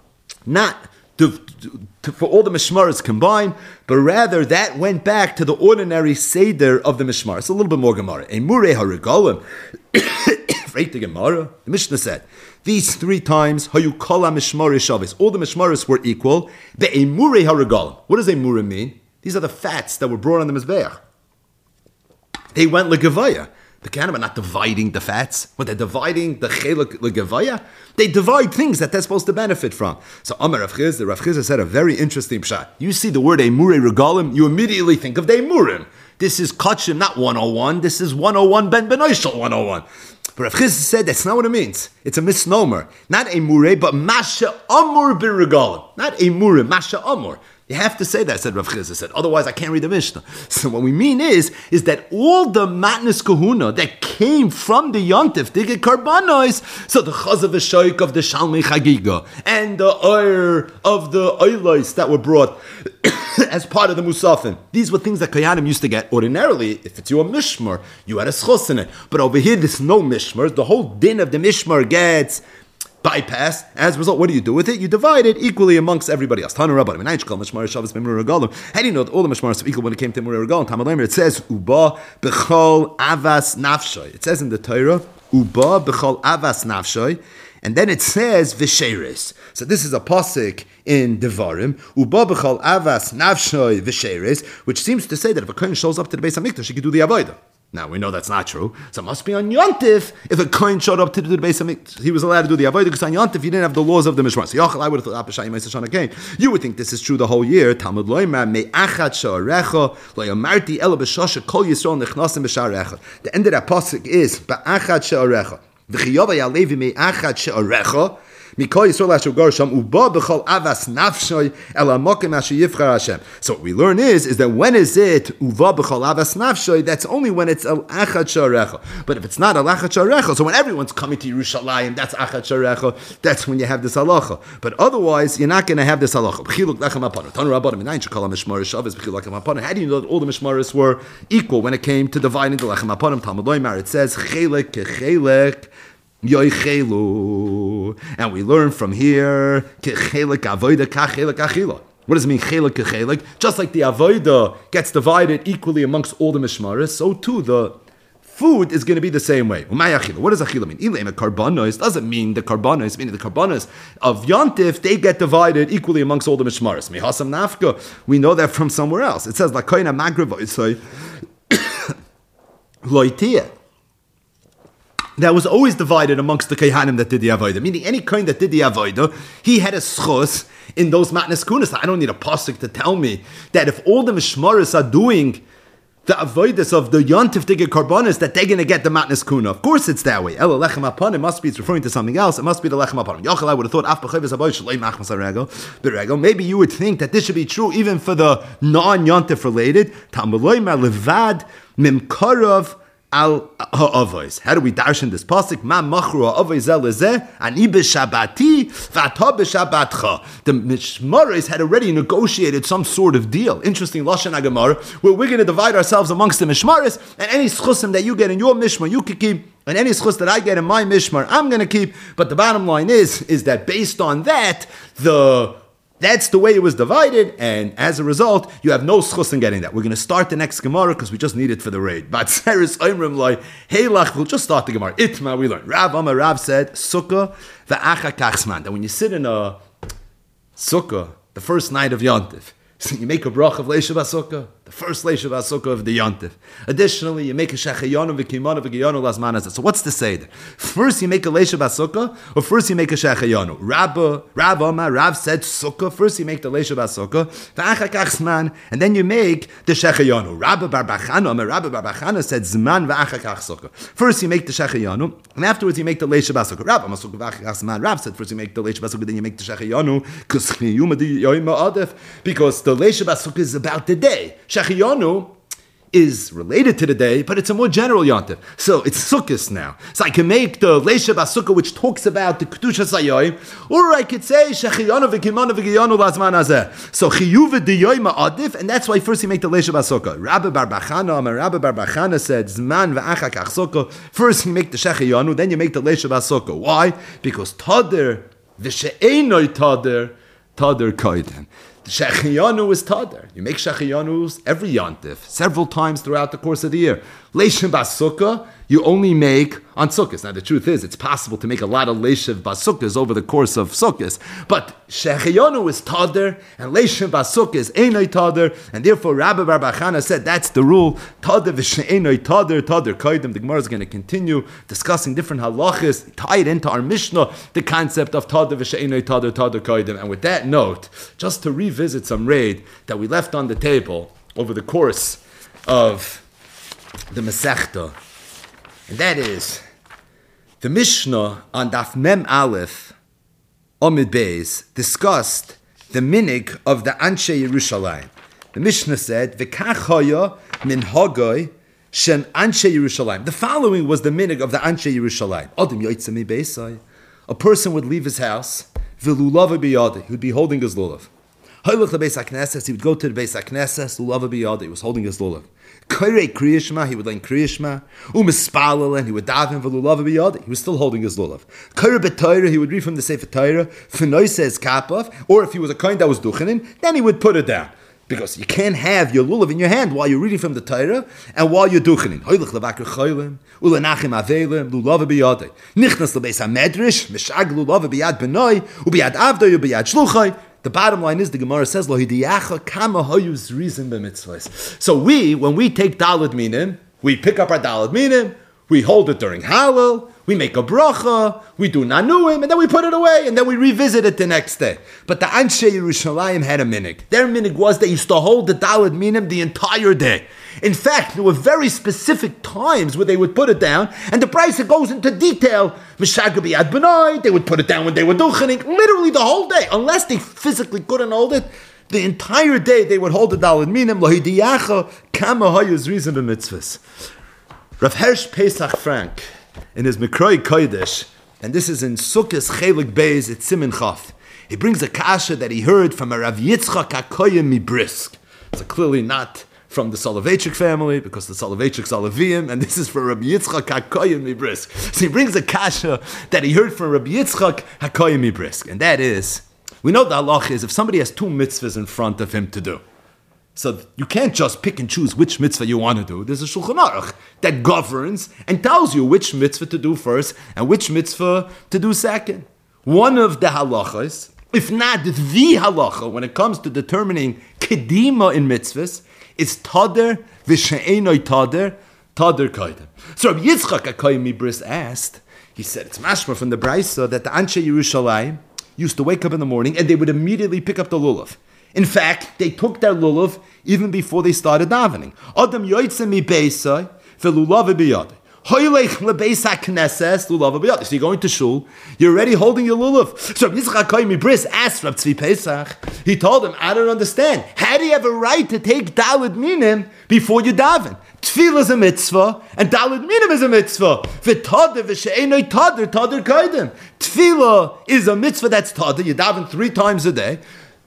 A: not for all the mishmaras combined, but rather that went back to the ordinary seder of the mishmar. It's a little bit more Gemara. A murei harigolim, right? The Gemara, the Mishnah said, these 3 times, hayu kol ha-mishmaris shavis. All the mishmaris were equal. Be'emurei harigolim. What does emurei mean? These are the fats that were brought on the mizbeach. They went legavaya. The Kohanim are not dividing the fats, but they're dividing the chelak legavaya. They divide things that they're supposed to benefit from. So Amar Rav Chizda said a very interesting pshat. You see the word emurei regalim, you immediately think of the emurim. This is kachim, not 101. This is 101 ben benoishal 101. But Rav Chizda said that's not what it means. It's a misnomer. Not emurei, but masha amur b'regalim. Not emurei, masha amur. You have to say that, said Rav Chizda said. Otherwise, I can't read the Mishnah. So what we mean is that all the matnas kahuna that came from the yontif, they get karbanos. So the chazav v'shoik of the shalmei chagiga and the oir of the oilos that were brought as part of the musafin. These were things that Kohanim used to get ordinarily. If it's your mishmar, you had a schos in it. But over here, there's no mishmar. The whole din of the mishmar gets bypassed. As a result, what do you do with it? You divide it equally amongst everybody else. Tanu Rabbanim, and I call mishmar Shabbos b'murei regalim. How do you know that all the mishmaros are equal when it came to murei regalim? Tamalamer, it says uba b'chol avas nafshoy. It says in the Torah uba b'chol avas nafshoy, and then it says v'sheres. So this is a pasuk in Devarim uba b'chol avas nafshoy v'sheres, which seems to say that if a kohen shows up to the Beis HaMikdash, he could do the avodah. Now, we know that's not true. So it must be on Yontif. If a kohen showed up to the Beis HaMikdash, he was allowed to do the avodah, because on Yontif, he didn't have the laws of the Mishmar. So Yachal, I would have thought, you would think this is true the whole year. Talmud loymar, me'achat sha'arecha, lo'yamarti ela b'shosha kol Yisrael nechnasim b'sha'arecha. The end of that pasuk is, ba'achat sha'arecha. V'chiyova yalevi me'achat sha'arecha, Mikol Yisrael asher gar sham uba b'chol avas nafshoy el hamokim asher yivchar Hashem. So what we learn is that when is it uva b'chol avas nafshoy? That's only when it's al achat sharecha. But if it's not al achat sharecha, so when everyone's coming to Yerushalayim, that's achat sharecha. That's when you have this halacha. But otherwise, you're not going to have this halacha. How do you know that all the mishmaris were equal when it came to dividing the lechem hapanim? Talmud Loimar, it says chelek kechelek yoicheluk, and we learn from here kechelek avoda kachelek achila. What does it mean chelek kechelek? Just like the avoda gets divided equally amongst all the mishmaris, so too the food is going to be the same way. What does achila mean? Ilaim karbanos doesn't mean the karbanos, meaning the karbanos of Yontif, they get divided equally amongst all the mishmaris. Mihasam nafka, we know that from somewhere else. It says lakoina magravoisai loitia. That was always divided amongst the Kayhanim that did the Avodah. Meaning any Kohen that did the Avodah, he had a schos in those matnas kunas. I don't need a pasuk to tell me that if all the mishmaris are doing the avodas of the yontif digger karbonis, that they're going to get the matnas kuna. Of course it's that way. Elo lechem hapanim, must be, it's referring to something else. It must be the lechem hapanim. Yochel, I would have thought, af b'chayvus haboy shalei machmas haregel. Maybe you would think that this should be true even for the non-yontif related. Tamaloy ma levad mimkarov al ha'avois. How do we darshan this pasuk? Ma machru ha'avois elezeh ani b'shabati v'ata b'shabatcha. The mishmaris had already negotiated some sort of deal. Interesting lashon hagemara, where we're going to divide ourselves amongst the mishmaris, and any schusim that you get in your mishmar you can keep, and any schus that I get in my mishmar I'm going to keep. But the bottom line is that based on that, that's the way it was divided, and as a result, you have no schus in getting that. We're going to start the next Gemara because we just need it for the raid. But Seris Oimrim Loi, Heilach, we'll just start the Gemara. Itma, we learn. Rav said, Sukkah v'acha kachsman. That when you sit in a sukkah, the first night of Yontif, so you make a brach of Leisha Basukah, the first Leisha Basukah of the Yontif. Additionally, you make a Shechayonu v'kimonu v'giyonu lasman hazeh. So what's the Seder? First you make a Leisha Basukah, or first you make a Shechayonu? Rav said Sukkah, first you make the Leisha Basukah, v'acha kachsman, and then you make the Shechayonu. Rabba bar Bachana said Zman v'acha kach. First you make the Shechayonu, and afterwards you make the Leisha Basukah. Rav said first you make the Leisha Basukah, then you make the Shechayonu, because the Leisha Basukah is about the day. Shechayonu is related to the day, but it's a more general yontif. So it's sukkahs now. So I can make the Leisha Basukah, which talks about the Kedusha Sayoim, or I could say Shechayonu v'kimonu v'giyonu lazman hazeh. So Chiyuv v'diyoyim adif, and that's why first you make the Leisha Basukah. Rabbi Bar Bachana said Zman v'acha kach sukkah. First you make the Shechayonu, then you make the Leisha Basukah. Why? Because Tader v'she'enoi Tader koiden. The Shechayonu is Tader. You make Shechayanus every Yontif, several times throughout the course of the year. Leishav Basukah, you only make on Sukkot. Now the truth is, it's possible to make a lot of Leishav Basukahs over the course of Sukkot, but Shechayonu is Tader, and Leishav Basukah is Einoi Tader, and therefore Rabbi Bar Bachana said that's the rule. Tader v'she'enoi Tader koidem. The Gemara is going to continue discussing different halachas, tied into our Mishnah, the concept of Tader v'she'enoi Tader koidem. And with that note, just to revisit some raid that we left on the table over the course of the Masechta, and that is the Mishnah on Daf Mem Aleph Amud Beis discussed the minig of the Anshe Yerushalayim. The Mishnah said, "V'kach haya min hagoi shen Anshe Yerushalayim." The following was the minig of the Anshe Yerushalayim. Adam yoytze mi beisai. A person would leave his house, v'lulav biyadi. He would be holding his lulav. Hoylech lebeis hakneses. He would go to the beis hakneses. Lulav biyadi. He was holding his lulav. Kairei Kriyishma, he would learn Kriyishma. Umispalel, and he would daven v'lulav biyadi. He was still holding his lulav. Kairei b'Torah, he would read from the Sefer Torah. F'noi says kapav, or if he was a kind that was duchenin, then he would put it down. Because you can't have your lulav in your hand while you're reading from the Torah and while you're duchenin. Hoylech levakar cholim, ulenachim avelim, lulav biyadi. Nichnas lebeis hamedrash, mishag lulav biyad benoi, ubiyad avdoi, ubiyad shluchai. The bottom line is, the Gemara says, Lo hidiyacha kama hoyus reason b'mitzvahs. So when we take Daled Minim, we pick up our Daled Minim, we hold it during Hallel, we make a bracha, we do Nanuim, and then we put it away, and then we revisit it the next day. But the Anshe Yerushalayim had a minig. Their minig was they used to hold the Daled Minim the entire day. In fact, there were very specific times where they would put it down, and the Brisa goes into detail. Mishagabi ad benai, they would put it down when they were duchening, literally the whole day, unless they physically couldn't hold it. The entire day they would hold the daled minim, lohidiyacha, kama hayuz reason b'mitzvahs. Rav Hersh Pesach Frank, in his Mikroi Kodesh, and this is in Sukkos Chelik Beis, it's Simin Chaf, he brings a kasha that he heard from a Rav Yitzchak HaKoyim Mibrisk. So clearly not from the Soloveitchik family, because the Soloveitchiks are Leviim, and this is for Rabbi Yitzchak HaKoyim Mibrisk. So he brings a kasha that he heard from Rabbi Yitzchak HaKoyim Mibrisk, and that is, we know the halach is if somebody has two mitzvahs in front of him to do, so you can't just pick and choose which mitzvah you want to do. There's a Shulchan Aruch that governs and tells you which mitzvah to do first and which mitzvah to do second. One of the halachas, if not the halacha, when it comes to determining kedima in mitzvahs, is tader v'she'enoi tader kaidem. So Rabbi Yitzchak HaKoyim Mibrisk asked, he said, it's mashma from the Brisa that the Anshe Yerushalayim used to wake up in the morning and they would immediately pick up the lulav. In fact, they took their lulav even before they started davening. Adam yoytze mi beisai ve'lulav biyadai. Hoylech lebeisa knesses lulav biyadai. So you're going to shul, you're already holding your lulav. So Yitzchak HaKoyim Mibrisk asked Rav Tzvi Pesach. He told him, I don't understand. How do you have a right to take daled minim before you daven? Tefillah is a mitzvah, and daled minim is a mitzvah. V'tader v'she'enoi tader kaidem. Tefillah is a mitzvah that's tader. You daven 3 times a day.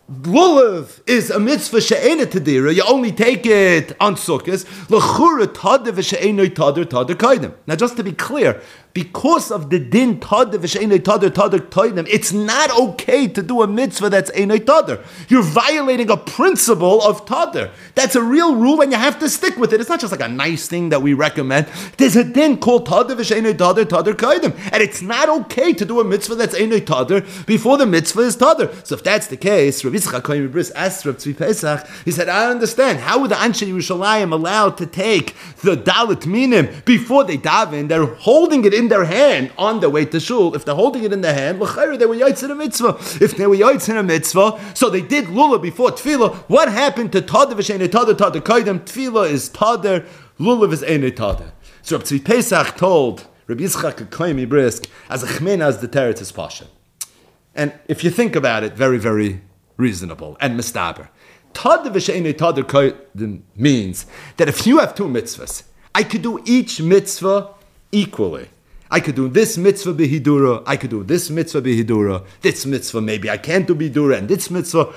A: Lulav is a mitzvah she'ena tadira. You only take it on Sukkos. L'chura tader v'she'enoi tader kaidem. Now, just to be clear, because of the din tader v'she'enoi tader kaidem, it's not okay to do a mitzvah that's enoi tader. You're violating a principle of tader. That's a real rule, and you have to stick with it. It's not just like a nice thing that we recommend. There's a din called tader v'she'enoi tader kaidem, and it's not okay to do a mitzvah that's enoi tader before the mitzvah is tader. So if that's the case, Rabbi Yitzchak HaKoyim Mibrisk asked Rav Tzvi Pesach, he said, I don't understand. How were the Anshe Yerushalayim allowed to take the dalet minim before they daven? They're holding it in their hand on their way to shul. If they're holding it in their hand, l'chayr, they were yaitz in a mitzvah. If they were yaitz in a mitzvah, so they did lulav before tefillah. What happened to tader v'she'enoi tader kaidem? Tefillah is tader, lulav is enoi tader. So Rav Tzvi Pesach told Rabbi Yitzchak HaKoyim Mibrisk, as a chmena as the teretz is pasha. And if you think about it, very, very reasonable and mistaber. Tader v'she'enoi tader kaidem means that if you have 2 mitzvahs, I could do each mitzvah equally. I could do this mitzvah b'hidura, I could do this mitzvah b'hidura, this mitzvah maybe I can't do b'hidura, and this mitzvah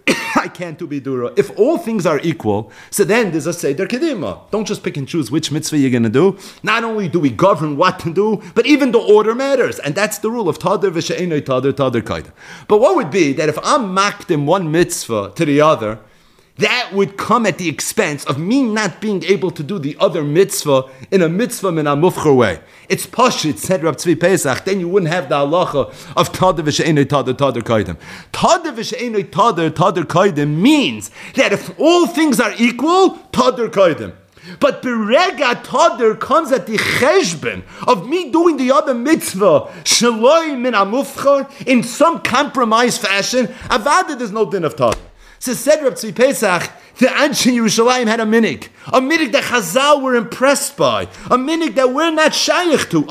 A: I can't do b'hidura. If all things are equal, so then there's a seder kedima. Don't just pick and choose which mitzvah you're going to do. Not only do we govern what to do, but even the order matters. And that's the rule of tader v'she'enoi tader kaidem. But what would be that if I'm makdim one mitzvah to the other, that would come at the expense of me not being able to do the other mitzvah in a mitzvah min ha-mufcher way. It's pashut, said Rav Tzvi Pesach, then you wouldn't have the halacha of tader v'she'enoi tader kaidem. Tader v'she'enoi tader kaidem means that if all things are equal, tader kaidem. But berega tader comes at the cheshbon of me doing the other mitzvah shaloi min ha-mufcher in some compromised fashion. Avada, there's no din of tader. So said Rav Tzvi Pesach, the Anshe Yerushalayim had a minig that Chazal were impressed by, a minig that we're not shaykh to,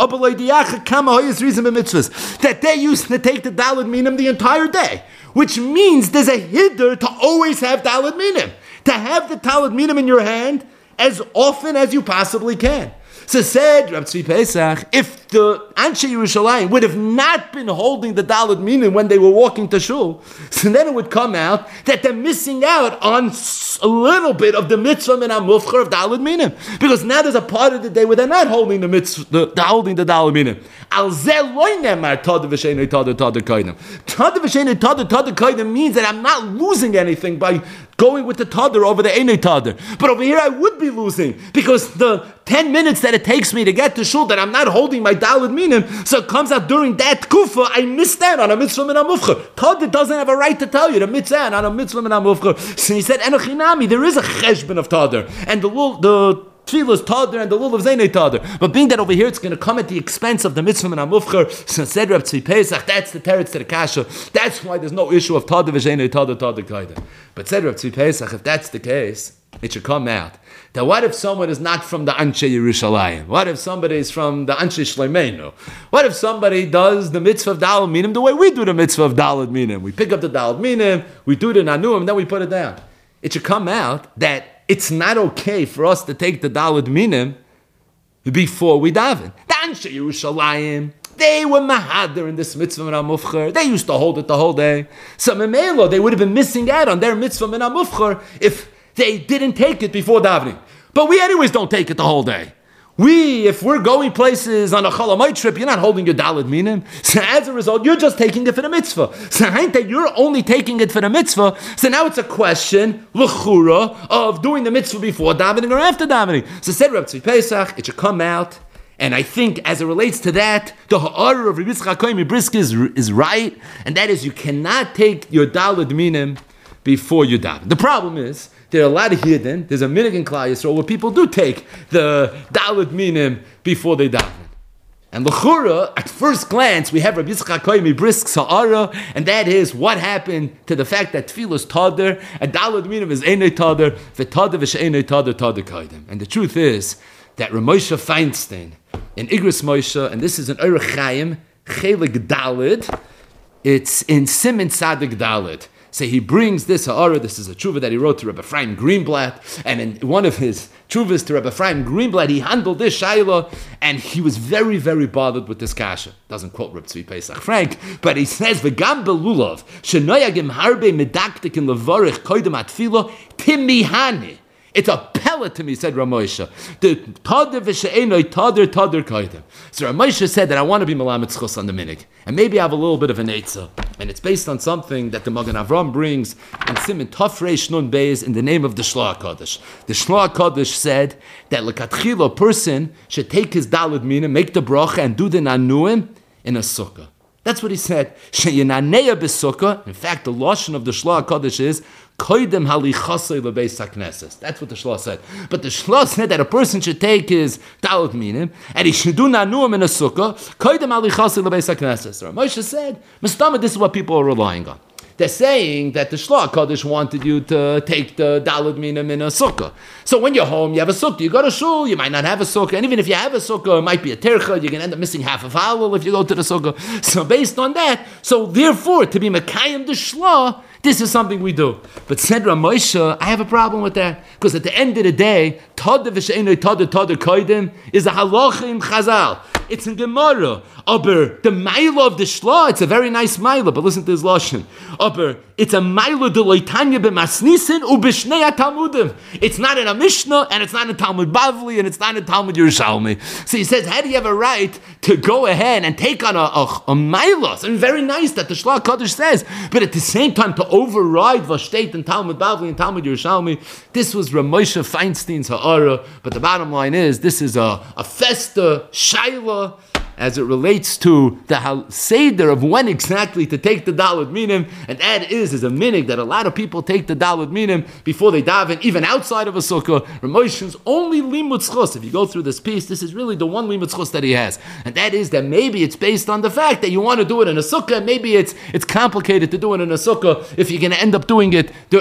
A: that they used to take the daled minim the entire day, which means there's a hiddur to always have daled minim, to have the daled minim in your hand as often as you possibly can. So said Rav Tzvi Pesach, if the Anshe Yerushalayim would have not been holding the daled minim when they were walking to shul, so then it would come out that they're missing out on a little bit of the mitzvah min ha-mufcher of daled minim, because now there's a part of the day where they're not holding the mitzvah, holding the daled minim. Al zeh lo nemar tader v'she'enoi tader kaidem. Tader v'she'enoi tader kaidem means that I'm not losing anything by going with the tader over the enoi tader. But over here I would be losing, because the 10 minutes that it takes me to get to shul that I'm not holding my daled minim, so it comes out during that kufa, I missed out on a mitzvah min ha-mufcher. Tader doesn't have a right to tell you to mitzvah on a mitzvah min ha-mufcher. So he said, enochinami, there is a cheshbon of tader. And the Tefillah is tader and the lulav zaynei tader. But being that over here it's going to come at the expense of the mitzvah and amufcher, so said Reb Tzvi Pesach, that's the teretz to the kasha. That's why there's no issue of tader v'zaynei tader kaida. But said Reb Tzvi Pesach, if that's the case, it should come out. Now, what if someone is not from the Anshe Yerushalayim? What if somebody is from the Anshe Shleimenu? What if somebody does the mitzvah of Daled Minim the way we do the mitzvah of Daled Minim? We pick up the Daled Minim, we do the Nanuim, then we put it down. It should come out that it's not okay for us to take the Daled Minim before we daven. The Anshe Yerushalayim, they were mahader in this mitzvah min hamufcher. They used to hold it the whole day. So memelo, they would have been missing out on their mitzvah min hamufcher if they didn't take it before davening. But we anyways don't take it the whole day. If we're going places on a Cholamoid trip, you're not holding your Daled Minim. So as a result, you're just taking it for the mitzvah. So ain't that you're only taking it for the mitzvah. So now it's a question, l'chura, of doing the mitzvah before davening or after davening. So said Reb Tzvi Pesach, it should come out. And I think as it relates to that, the ha'ara of Rabbi Yitzchak Kohen Brisk is right. And that is you cannot take your Daled Minim before you daven. The problem is, there are a lot of hidden. There's a minhag in Klal Yisrael where people do take the Daled Minim before they daven. And l'chura, at first glance, we have Rabbi Yitzchak Kohen Brisk Sa'ara, and that is what happened to the fact that Tefillah is tader, and Daled Minim is einei tader, v'tader v'she'einei tader kaidem. And the truth is that Ramosha Feinstein in Igros Moshe, and this is an Orach Chaim, Chelik Daled, it's in Siman Tzadik Daled. So he brings this ha'ara, this is a tshuva that he wrote to Rebbe Ephraim Greenblatt, and in one of his tshuvas to Rebbe Ephraim Greenblatt, he handled this shayla, and he was very, very bothered with this kasha. Doesn't quote Reb Tzvi Pesach Frank, but he says, V'gam belulav, shenoyagim harbe medaktik in levarich koidem atfilo, timihani. It's a pellet to me, said Ramosha. The tader v'she'enoi tader kaidem. So Ramosha said that I want to be melamed schus on the minig, and maybe I have a little bit of an eitzah, and it's based on something that the Magen Avram brings in Siman Tov Reish Nun Beis in the name of the Shloah HaKadosh. The Shloah HaKadosh said that l'katchila a person should take his Daled Minim, make the bracha, and do the nanuim in a sukkah. That's what he said. She'yinaneya b'sukkah. In fact, the lashon of the Shloah HaKadosh is koidem halichasei lebeis hakneses. That's what the Shloah said. But the Shloah said that a person should take his Daled Minim and he should do nanuim in a sukkah. Koidem halichasei lebeis hakneses. So Moshe said, Mistama, this is what people are relying on. They're saying that the Shloah HaKadosh wanted you to take the Daled Minim in a sukkah. So when you're home, you have a sukkah. You go to shul, you might not have a sukkah. And even if you have a sukkah, it might be a tercha. You're going to end up missing half of halal if you go to the sukkah. So based on that, so therefore, to be Mekayim the Shloah, this is something we do. But said Ramosha, I have a problem with that. Because at the end of the day, Tader v'she'enoi tader kaidem is a halacha in Chazal. It's in Gemara. Aber the Maila of the Shloah, it's a very nice Maila, but listen to his lashon. Aber it's a Maila de loitanya b'masnisin u'b'shnei Talmudim. It's not in a Mishnah, and it's not in Talmud Bavli, and it's not in Talmud Yerushalmi. So he says, how do you have a right to go ahead and take on a Maila? And very nice that the Shloah HaKadosh says, but at the same time to override what state in Talmud Bavli and Talmud Yerushalmi. This was Ramosha Feinstein's ha'ara, but the bottom line is, this is a festa, shayla, as it relates to the seder of when exactly to take the Daled Minim, and that is a minig that a lot of people take the Daled Minim before they daven, even outside of a sukkah. Ramosha's only limud schos, if you go through this piece, this is really the one limud schos that he has, and that is that maybe it's based on the fact that you want to do it in a sukkah, maybe it's complicated to do it in a sukkah if you're going to end up doing it in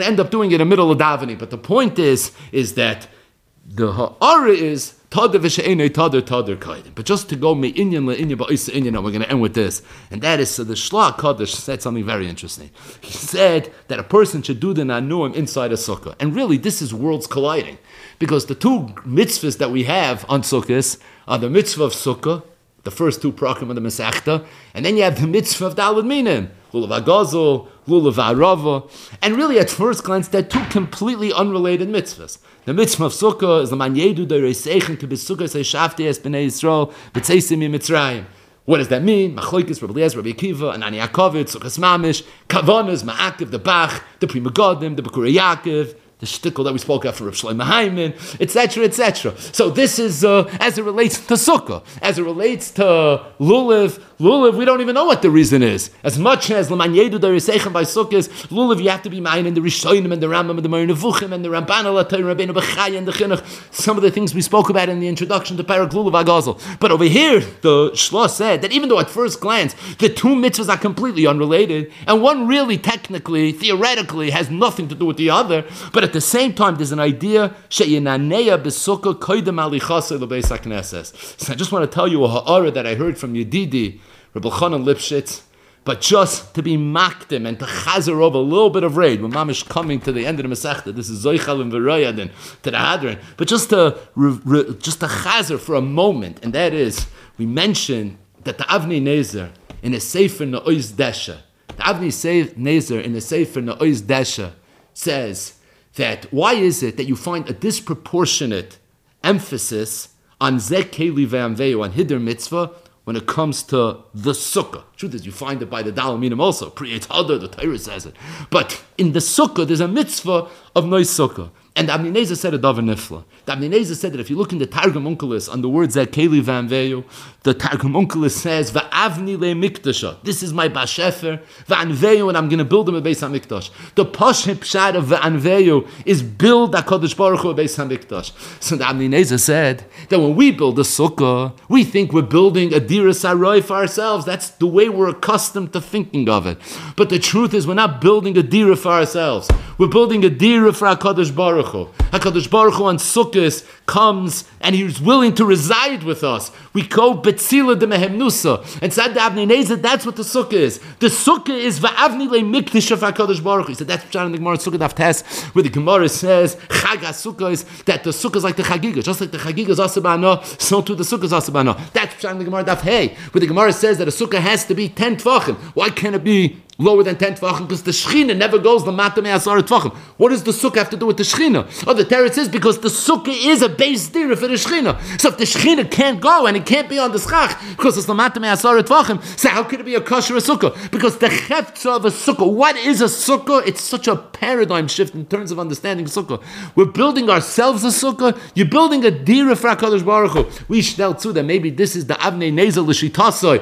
A: the middle of davening. But the point is that the ha'ara is tader v'she'enoi tader kaidem. But just to go me'inyan le'inyan ba'isa inyan, and we're going to end with this, and that is, so the Shloah HaKadosh said something very interesting. He said that a person should do the nanuim inside a sukkah, and really this is worlds colliding, because the two mitzvahs that we have on sukkahs are the mitzvah of sukkah, the first two prakim of the Masechta, and then you have the mitzvah of Daled Minim, lulav hagazul, lulav ha'arava, and really at first glance they're two completely unrelated mitzvahs. The mitzvah of sukkah is the man yedu de'reiseichen to b'sukkah se'shavti es b'nei Yisrael b'tzeisim mitzrayim. What does that mean? Machlokes, Rabbi Eliezer, Rabbi Akiva, Anani Yaakov, Sukkos Mamish, Kavanas, Ma'akiv, the Bach, the Pri Megadim, the B'kurei Yaakov, the shtickle that we spoke of for Rav Shlomo Hyman, etc., etc. So this is as it relates to Sukkah. As it relates to Lulav, we don't even know what the reason is. As much as L'man Yedu Darisechem by Sukkahs, Lulav, you have to be mine in the Rishonim and the Rambam and the Moreh Nevuchim and the Ramban Alatay, Rabbeinu Bechaya and the Chinuch. Some of the things we spoke about in the introduction to Parak Lulav Agazel. But over here, the Shlosh said that even though at first glance the two mitzvahs are completely unrelated, and one really technically, theoretically, has nothing to do with the other, but at the same time, there's an idea, she'yinaneya b'sukkah koydem alichasei l'beis hakneses. So I just want to tell you a ha'ara that I heard from Yedidi, Rabbi Chanan Lipschitz, but just to be makdim and to chazer over a little bit of raid, when mamish coming to the end of the Masechta, this is Zoichal and V'royadin, to the Hadran, but just to chazer for a moment, and that is, we mentioned that the Avnei Nezer in a Sefer Na'oz Desha, the Avnei Nezer in a Sefer Na'oz Desha says that why is it that you find a disproportionate emphasis on Zeh Keli Ve'amveyu, on Hiddur Mitzvah, when it comes to the Sukkah? Truth is, you find it by the Dal Minim also. Creates Hadar, the Torah says it. But in the Sukkah, there's a mitzvah of Nois Sukkah. And the Avnei Nezer said a davar nifla. The Avnei Nezer said that if you look in the Targum Onkelos on the words that Keli V'amveyu, the Targum Onkelos says, Va'avni le mikdasha. This is my bashefer, V'anveyu, and I'm going to build him a Beis HaMikdash. The Pashut Pshat of V'anveyu is build HaKadosh Baruch Hu a Beis HaMikdash. So the Avnei Nezer said that when we build a sukkah, we think we're building a Diras Haroy for ourselves. That's the way we're accustomed to thinking of it. But the truth is, we're not building a Dira for ourselves. We're building a Dira for HaKadosh Baruch Hu. HaKadosh Baruch Hu on Sukkot comes and He's willing to reside with us. We go Betzila de Mehemnusa. And said the Avnei Nezer, that's what the Sukkah is. The Sukkah is Va'avni le mikdash of HaKadosh Baruch Hu. He said that's Pshat in the Gemara Sukkah Daf Tes, where the Gemara says Chag HaSukkah is that the Sukkah is like the Chagiga. Just like the Chagiga is Asabana, so too the Sukkah is Asabana. That's Pshat in the Gemara Daf Hey, where the Gemara says that a Sukkah has to be 10 Tvachim. Why can't it be lower than 10 Tvachim? Because the Shechina never goes the Mata Me'asar Tvachim. What does the Sukkah have to do with the Shechina? Oh, the Teretz is because the Sukkah is a base dira for the Shechina. So if the Shechina can't go and it can't be on the Schach because it's the Mata Me'asar Tvachim, so how could it be a kosher Sukkah? Because the Chefza of a Sukkah, what is a Sukkah? It's such a paradigm shift in terms of understanding Sukkah. We're building ourselves a Sukkah. You're building a dira for HaKadosh Baruch Hu. We should tell too that maybe this is the Avnei Nezer L'Shitasoi,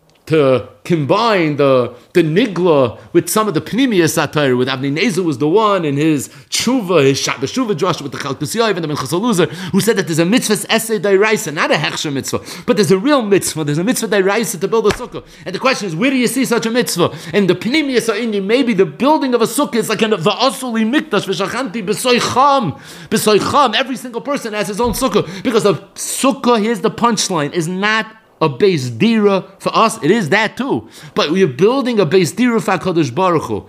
A: to combine the Nigla with some of the Pnimiyas Satire, with Avnei Nezer was the one in his Tshuva, his Shabbat Josh with the Chalkus Yoav and the Minchas Eluzar, who said that there's a mitzvah essay d'oraisa, not a hechsher mitzvah, but there's a real mitzvah. There's a mitzvah d'oraisa to build a sukkah. And the question is, where do you see such a mitzvah? And the Pnimiyas are in you. Maybe the building of a sukkah is like an va'asuli mikdash v'shachanti b'soicham. Every single person has his own sukkah, because a sukkah, here's the punchline, is not a base dira for us. It is that too, but we are building a base dira for HaKadosh Baruch Hu.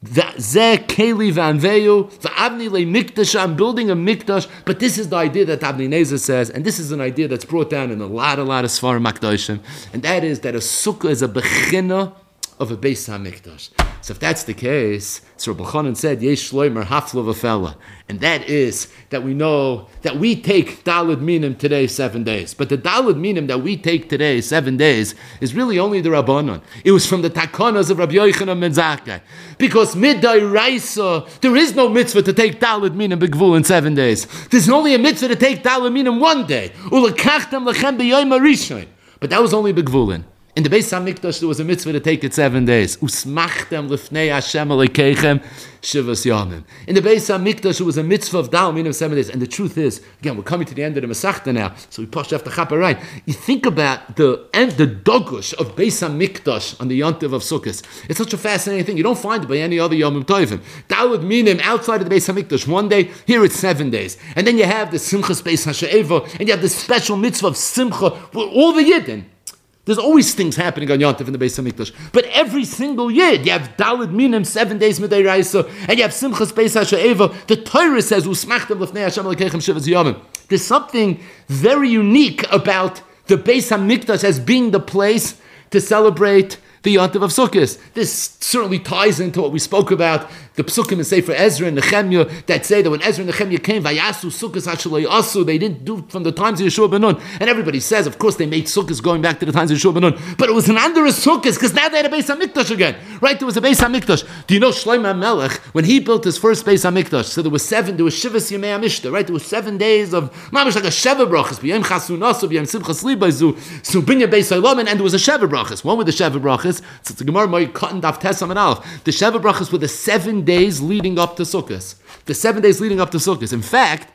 A: Zeh Keli V'anveyu V'avni le mikdash. I'm building a mikdash, but this is the idea that Avnei Nezer says, and this is an idea that's brought down in a lot of Sfarim Makdoshim, and that is that a sukkah is a bechina of a Beis HaMikdash. So if that's the case, so Rabbi Chanan said, Yesh Shloimer Hafla V'fela, and that is that we know that we take Daled Minim today 7 days, but the Daled Minim that we take today 7 days is really only the Rabbanon. It was from the Takonas of Rabbi Yochanan ben Zakkai, because Midday Raisa, there is no mitzvah to take Daled Minim B'Gvul in 7 days. There's only a mitzvah to take Daled Minim 1 day. Ulekachtem lechem b'yoyim harishon, but that was only B'Gvulin. In the Beis HaMikdash, there was a mitzvah to take it 7 days. Usmachtem lifnei Hashem alekeichem shivas yamim. In the Beis HaMikdash, there was a mitzvah of Dal Minim 7 days. And the truth is, again, we're coming to the end of the Masechta now, so we push after Chapa right. You think about the dogush of Beis HaMikdash on the Yontiv of Sukkot. It's such a fascinating thing. You don't find it by any other Yomim Tovim. Daled Minim outside of the Beis HaMikdash 1 day, here it's 7 days. And then you have the Simchas Beis HaShe'eva, and you have the special mitzvah of Simcha, all the Yidden. There's always things happening on Yontif in the Beis HaMikdash. But every single year, you have Daled Minim, 7 days Midday Raisa, and you have Simchas Beis HaShe'eva. The Torah says, Usmachtem lefnei Hashem alekeichem shivas yamim. There's something very unique about the Beis HaMikdash as being the place to celebrate the Yontif of Sukkot. This certainly ties into what we spoke about, The psukim in Sefer Ezra and Nehemiah that say that when Ezra and Nehemiah came, Vayasu sukkahs hashalei asu, they didn't do it from the times of Yeshua ben Nun. And everybody says, of course, they made sukkahs going back to the times of Yeshua ben Nun, but it was an under sukkahs because now they had a Beis Hamikdash again, right? There was a Beis Hamikdash. Do you know Shlomo Melech when he built his first Beis Hamikdash? So there was Shivas Yemei HaMishta, right? There was 7 days of mamish like a Sheva brachas, b'yom chasunasu, b'yom simchas libayzu, so binya Beis Halaman, and there was a Sheva brachas. One with the Sheva brachas. So it's the Gemara Moed Katan Daf Tesam and Aleph. The Sheva brachas were the 7 days leading up to Sukkot. The 7 days leading up to Sukkot. In fact,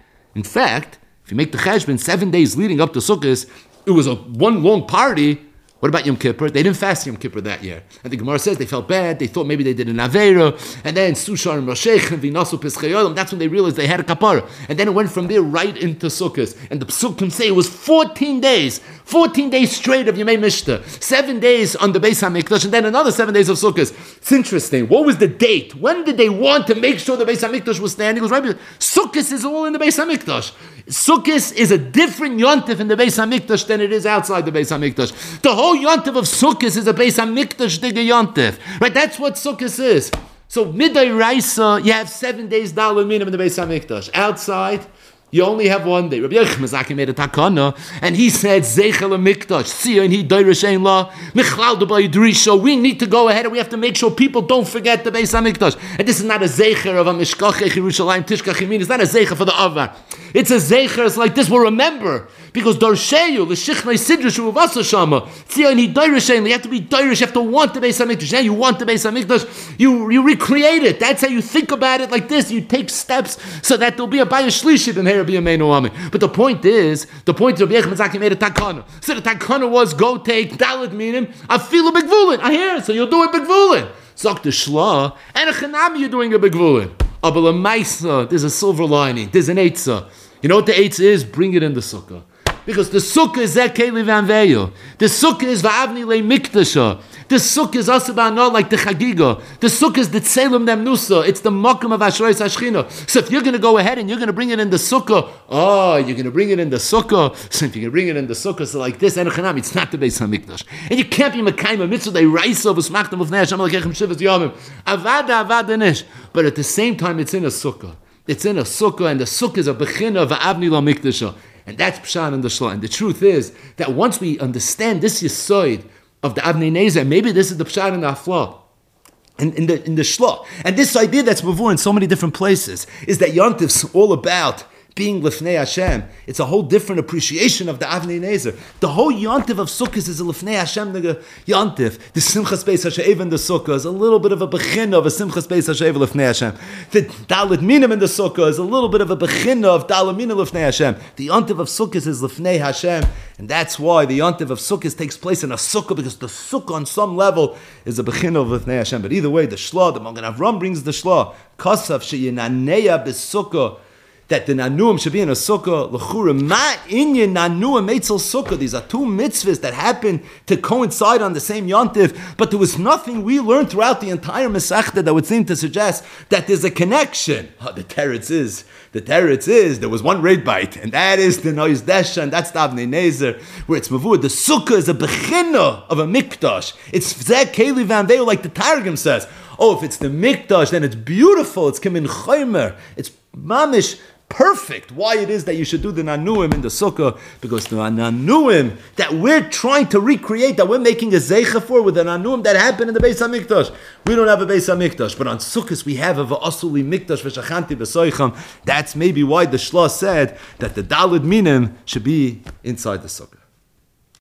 A: if you make the cheshbon, 7 days leading up to Sukkot, it was a one long party. What about Yom Kippur? They didn't fast Yom Kippur that year. And the Gemara says they felt bad. They thought maybe they did an Aveira. And then Sushar and Roshech and Vinasu Peschayolim, that's when they realized they had a kapara. And then it went from there right into Sukkot. And the Psukim say it was 14 days. 14 days straight of Yemei Mishta. 7 days on the Beis HaMikdash. And then another 7 days of Sukkot. It's interesting. What was the date? When did they want to make sure the Beis HaMikdash was standing? It was right because Sukkot is all in the Beis HaMikdash. Sukkot is a different yontif in the Beis HaMikdash than it is outside the Beis HaMikdash. The whole yontif of Sukkot is a Beis HaMikdash digga yontif. Right? That's what Sukkot is. So Midday Raisa, you have 7 days Daled Minim in the Beis HaMikdash. Outside, you only have 1 day. Rabbi Yochanan Zaki made a takana, and he said, Zeichel HaMikdash, Tzia, and he Doirish Ein La, Michlal D'Bay Drisha. We need to go ahead and we have to make sure people don't forget the Beis HaMikdash. And this is not a Zeicher of a Mishkachech Yerushalayim Tishkach Yamin. It's not a Zeicher for the Avar. It's a Zeicher, it's like this, we'll remember. Because Darsheyu, the Shichnei Sidrish Uvasa Shama, Tzia, and he Doirish Ein La. You have to be Doirish, you have to want the Beis HaMikdash. Yeah, you want the Beis HaMikdash, you recreate it. That's how you think about it like this. You take steps so that there'll be a Bayah Shlishit in here. But the point is Rabbi Yochanan Zaki made a takana. So the takana was go take Dalet Minim, afilu begvulin. I hear it, so you'll do it begvulin. Zok the Shla, and a Chanami you're doing a begvulin. Abel a Maisa, there's a silver lining, there's an Eitzah. You know what the Eitzah is? Bring it in the Sukkah. Because the Sukkah is Zekeli Vanveyo. The Sukkah is Va'avni Le Mikdasha. The Sukkah is Asabana like the Chagiga. The Sukkah is the Tselem Nemnusa. It's the Makam of Ashreis Ashchina. So if you're going to go ahead and you're going to bring it in the Sukkah, you're going to bring it in the Sukkah. So if you're going to bring it in the Sukkah, so like this, Enochanam, it's not the Beis HaMikdash. And you can't be Mekayim Mitzvah, they rise of Usmachtam of Neh, Hashem Alekechem Shivas Yomim. Avada Nish. But at the same time, it's in a Sukkah. It's in a Sukkah, and the Sukkah is a Bechina of Va'avni La Mikdasha. And that's Pshan and the Shla. And the truth is that once we understand this Yisoid of the Avnei Nezer, maybe this is the Pshan and the Afla, in the Shla. And this idea that's before in so many different places is that Yontif's all about being Lifnei Hashem. It's a whole different appreciation of the Avnei Nezer. The whole Yontif of Sukkot is a Lifnei Hashem Yontif. The Simchas Beis HaShe'ev in the Sukkah is a little bit of a Bechina of a Simchas Beis HaShe'ev Lifnei Hashem. The Dalet Minim in the Sukkah is a little bit of a Bechina of Dalet Minim Lifnei Hashem. The Yontif of Sukkot is Lifnei Hashem. And that's why the Yontif of Sukkot takes place in a Sukkah, because the Sukkah on some level is a Bechina of Lifnei Hashem. But either way, the Shla, the Magen Avram brings the Shla. Kasav she'yinaneya b'Sukkah, that the Nanuim should be in a Sukkah, l'chura, ma inyan Nanuim eitzel Sukkah. These are two mitzvahs that happen to coincide on the same Yontif, but there was nothing we learned throughout the entire Masechta that would seem to suggest that there's a connection. The teretz is, there was one raid bite, and that is the Nois Desha, and that's the Avnei Nezer, where it's Mavur. The Sukkah is a Bechina of a Mikdash. It's Zeh Keli Vanveyo, like the Targum says. If it's the Mikdash, then it's beautiful, it's Kimin Chomer, it's Mamish, perfect why it is that you should do the Nanuim in the Sukkah, because the Nanuim that we're trying to recreate, that we're making a Zeicha for, with the Nanuim that happened in the Beis HaMikdash. We don't have a Beis HaMikdash, but on Sukkot we have a V'asuli Mikdash V'shachanti V'soicham. That's maybe why the Shla said that the Dalet Minim should be inside the Sukkah.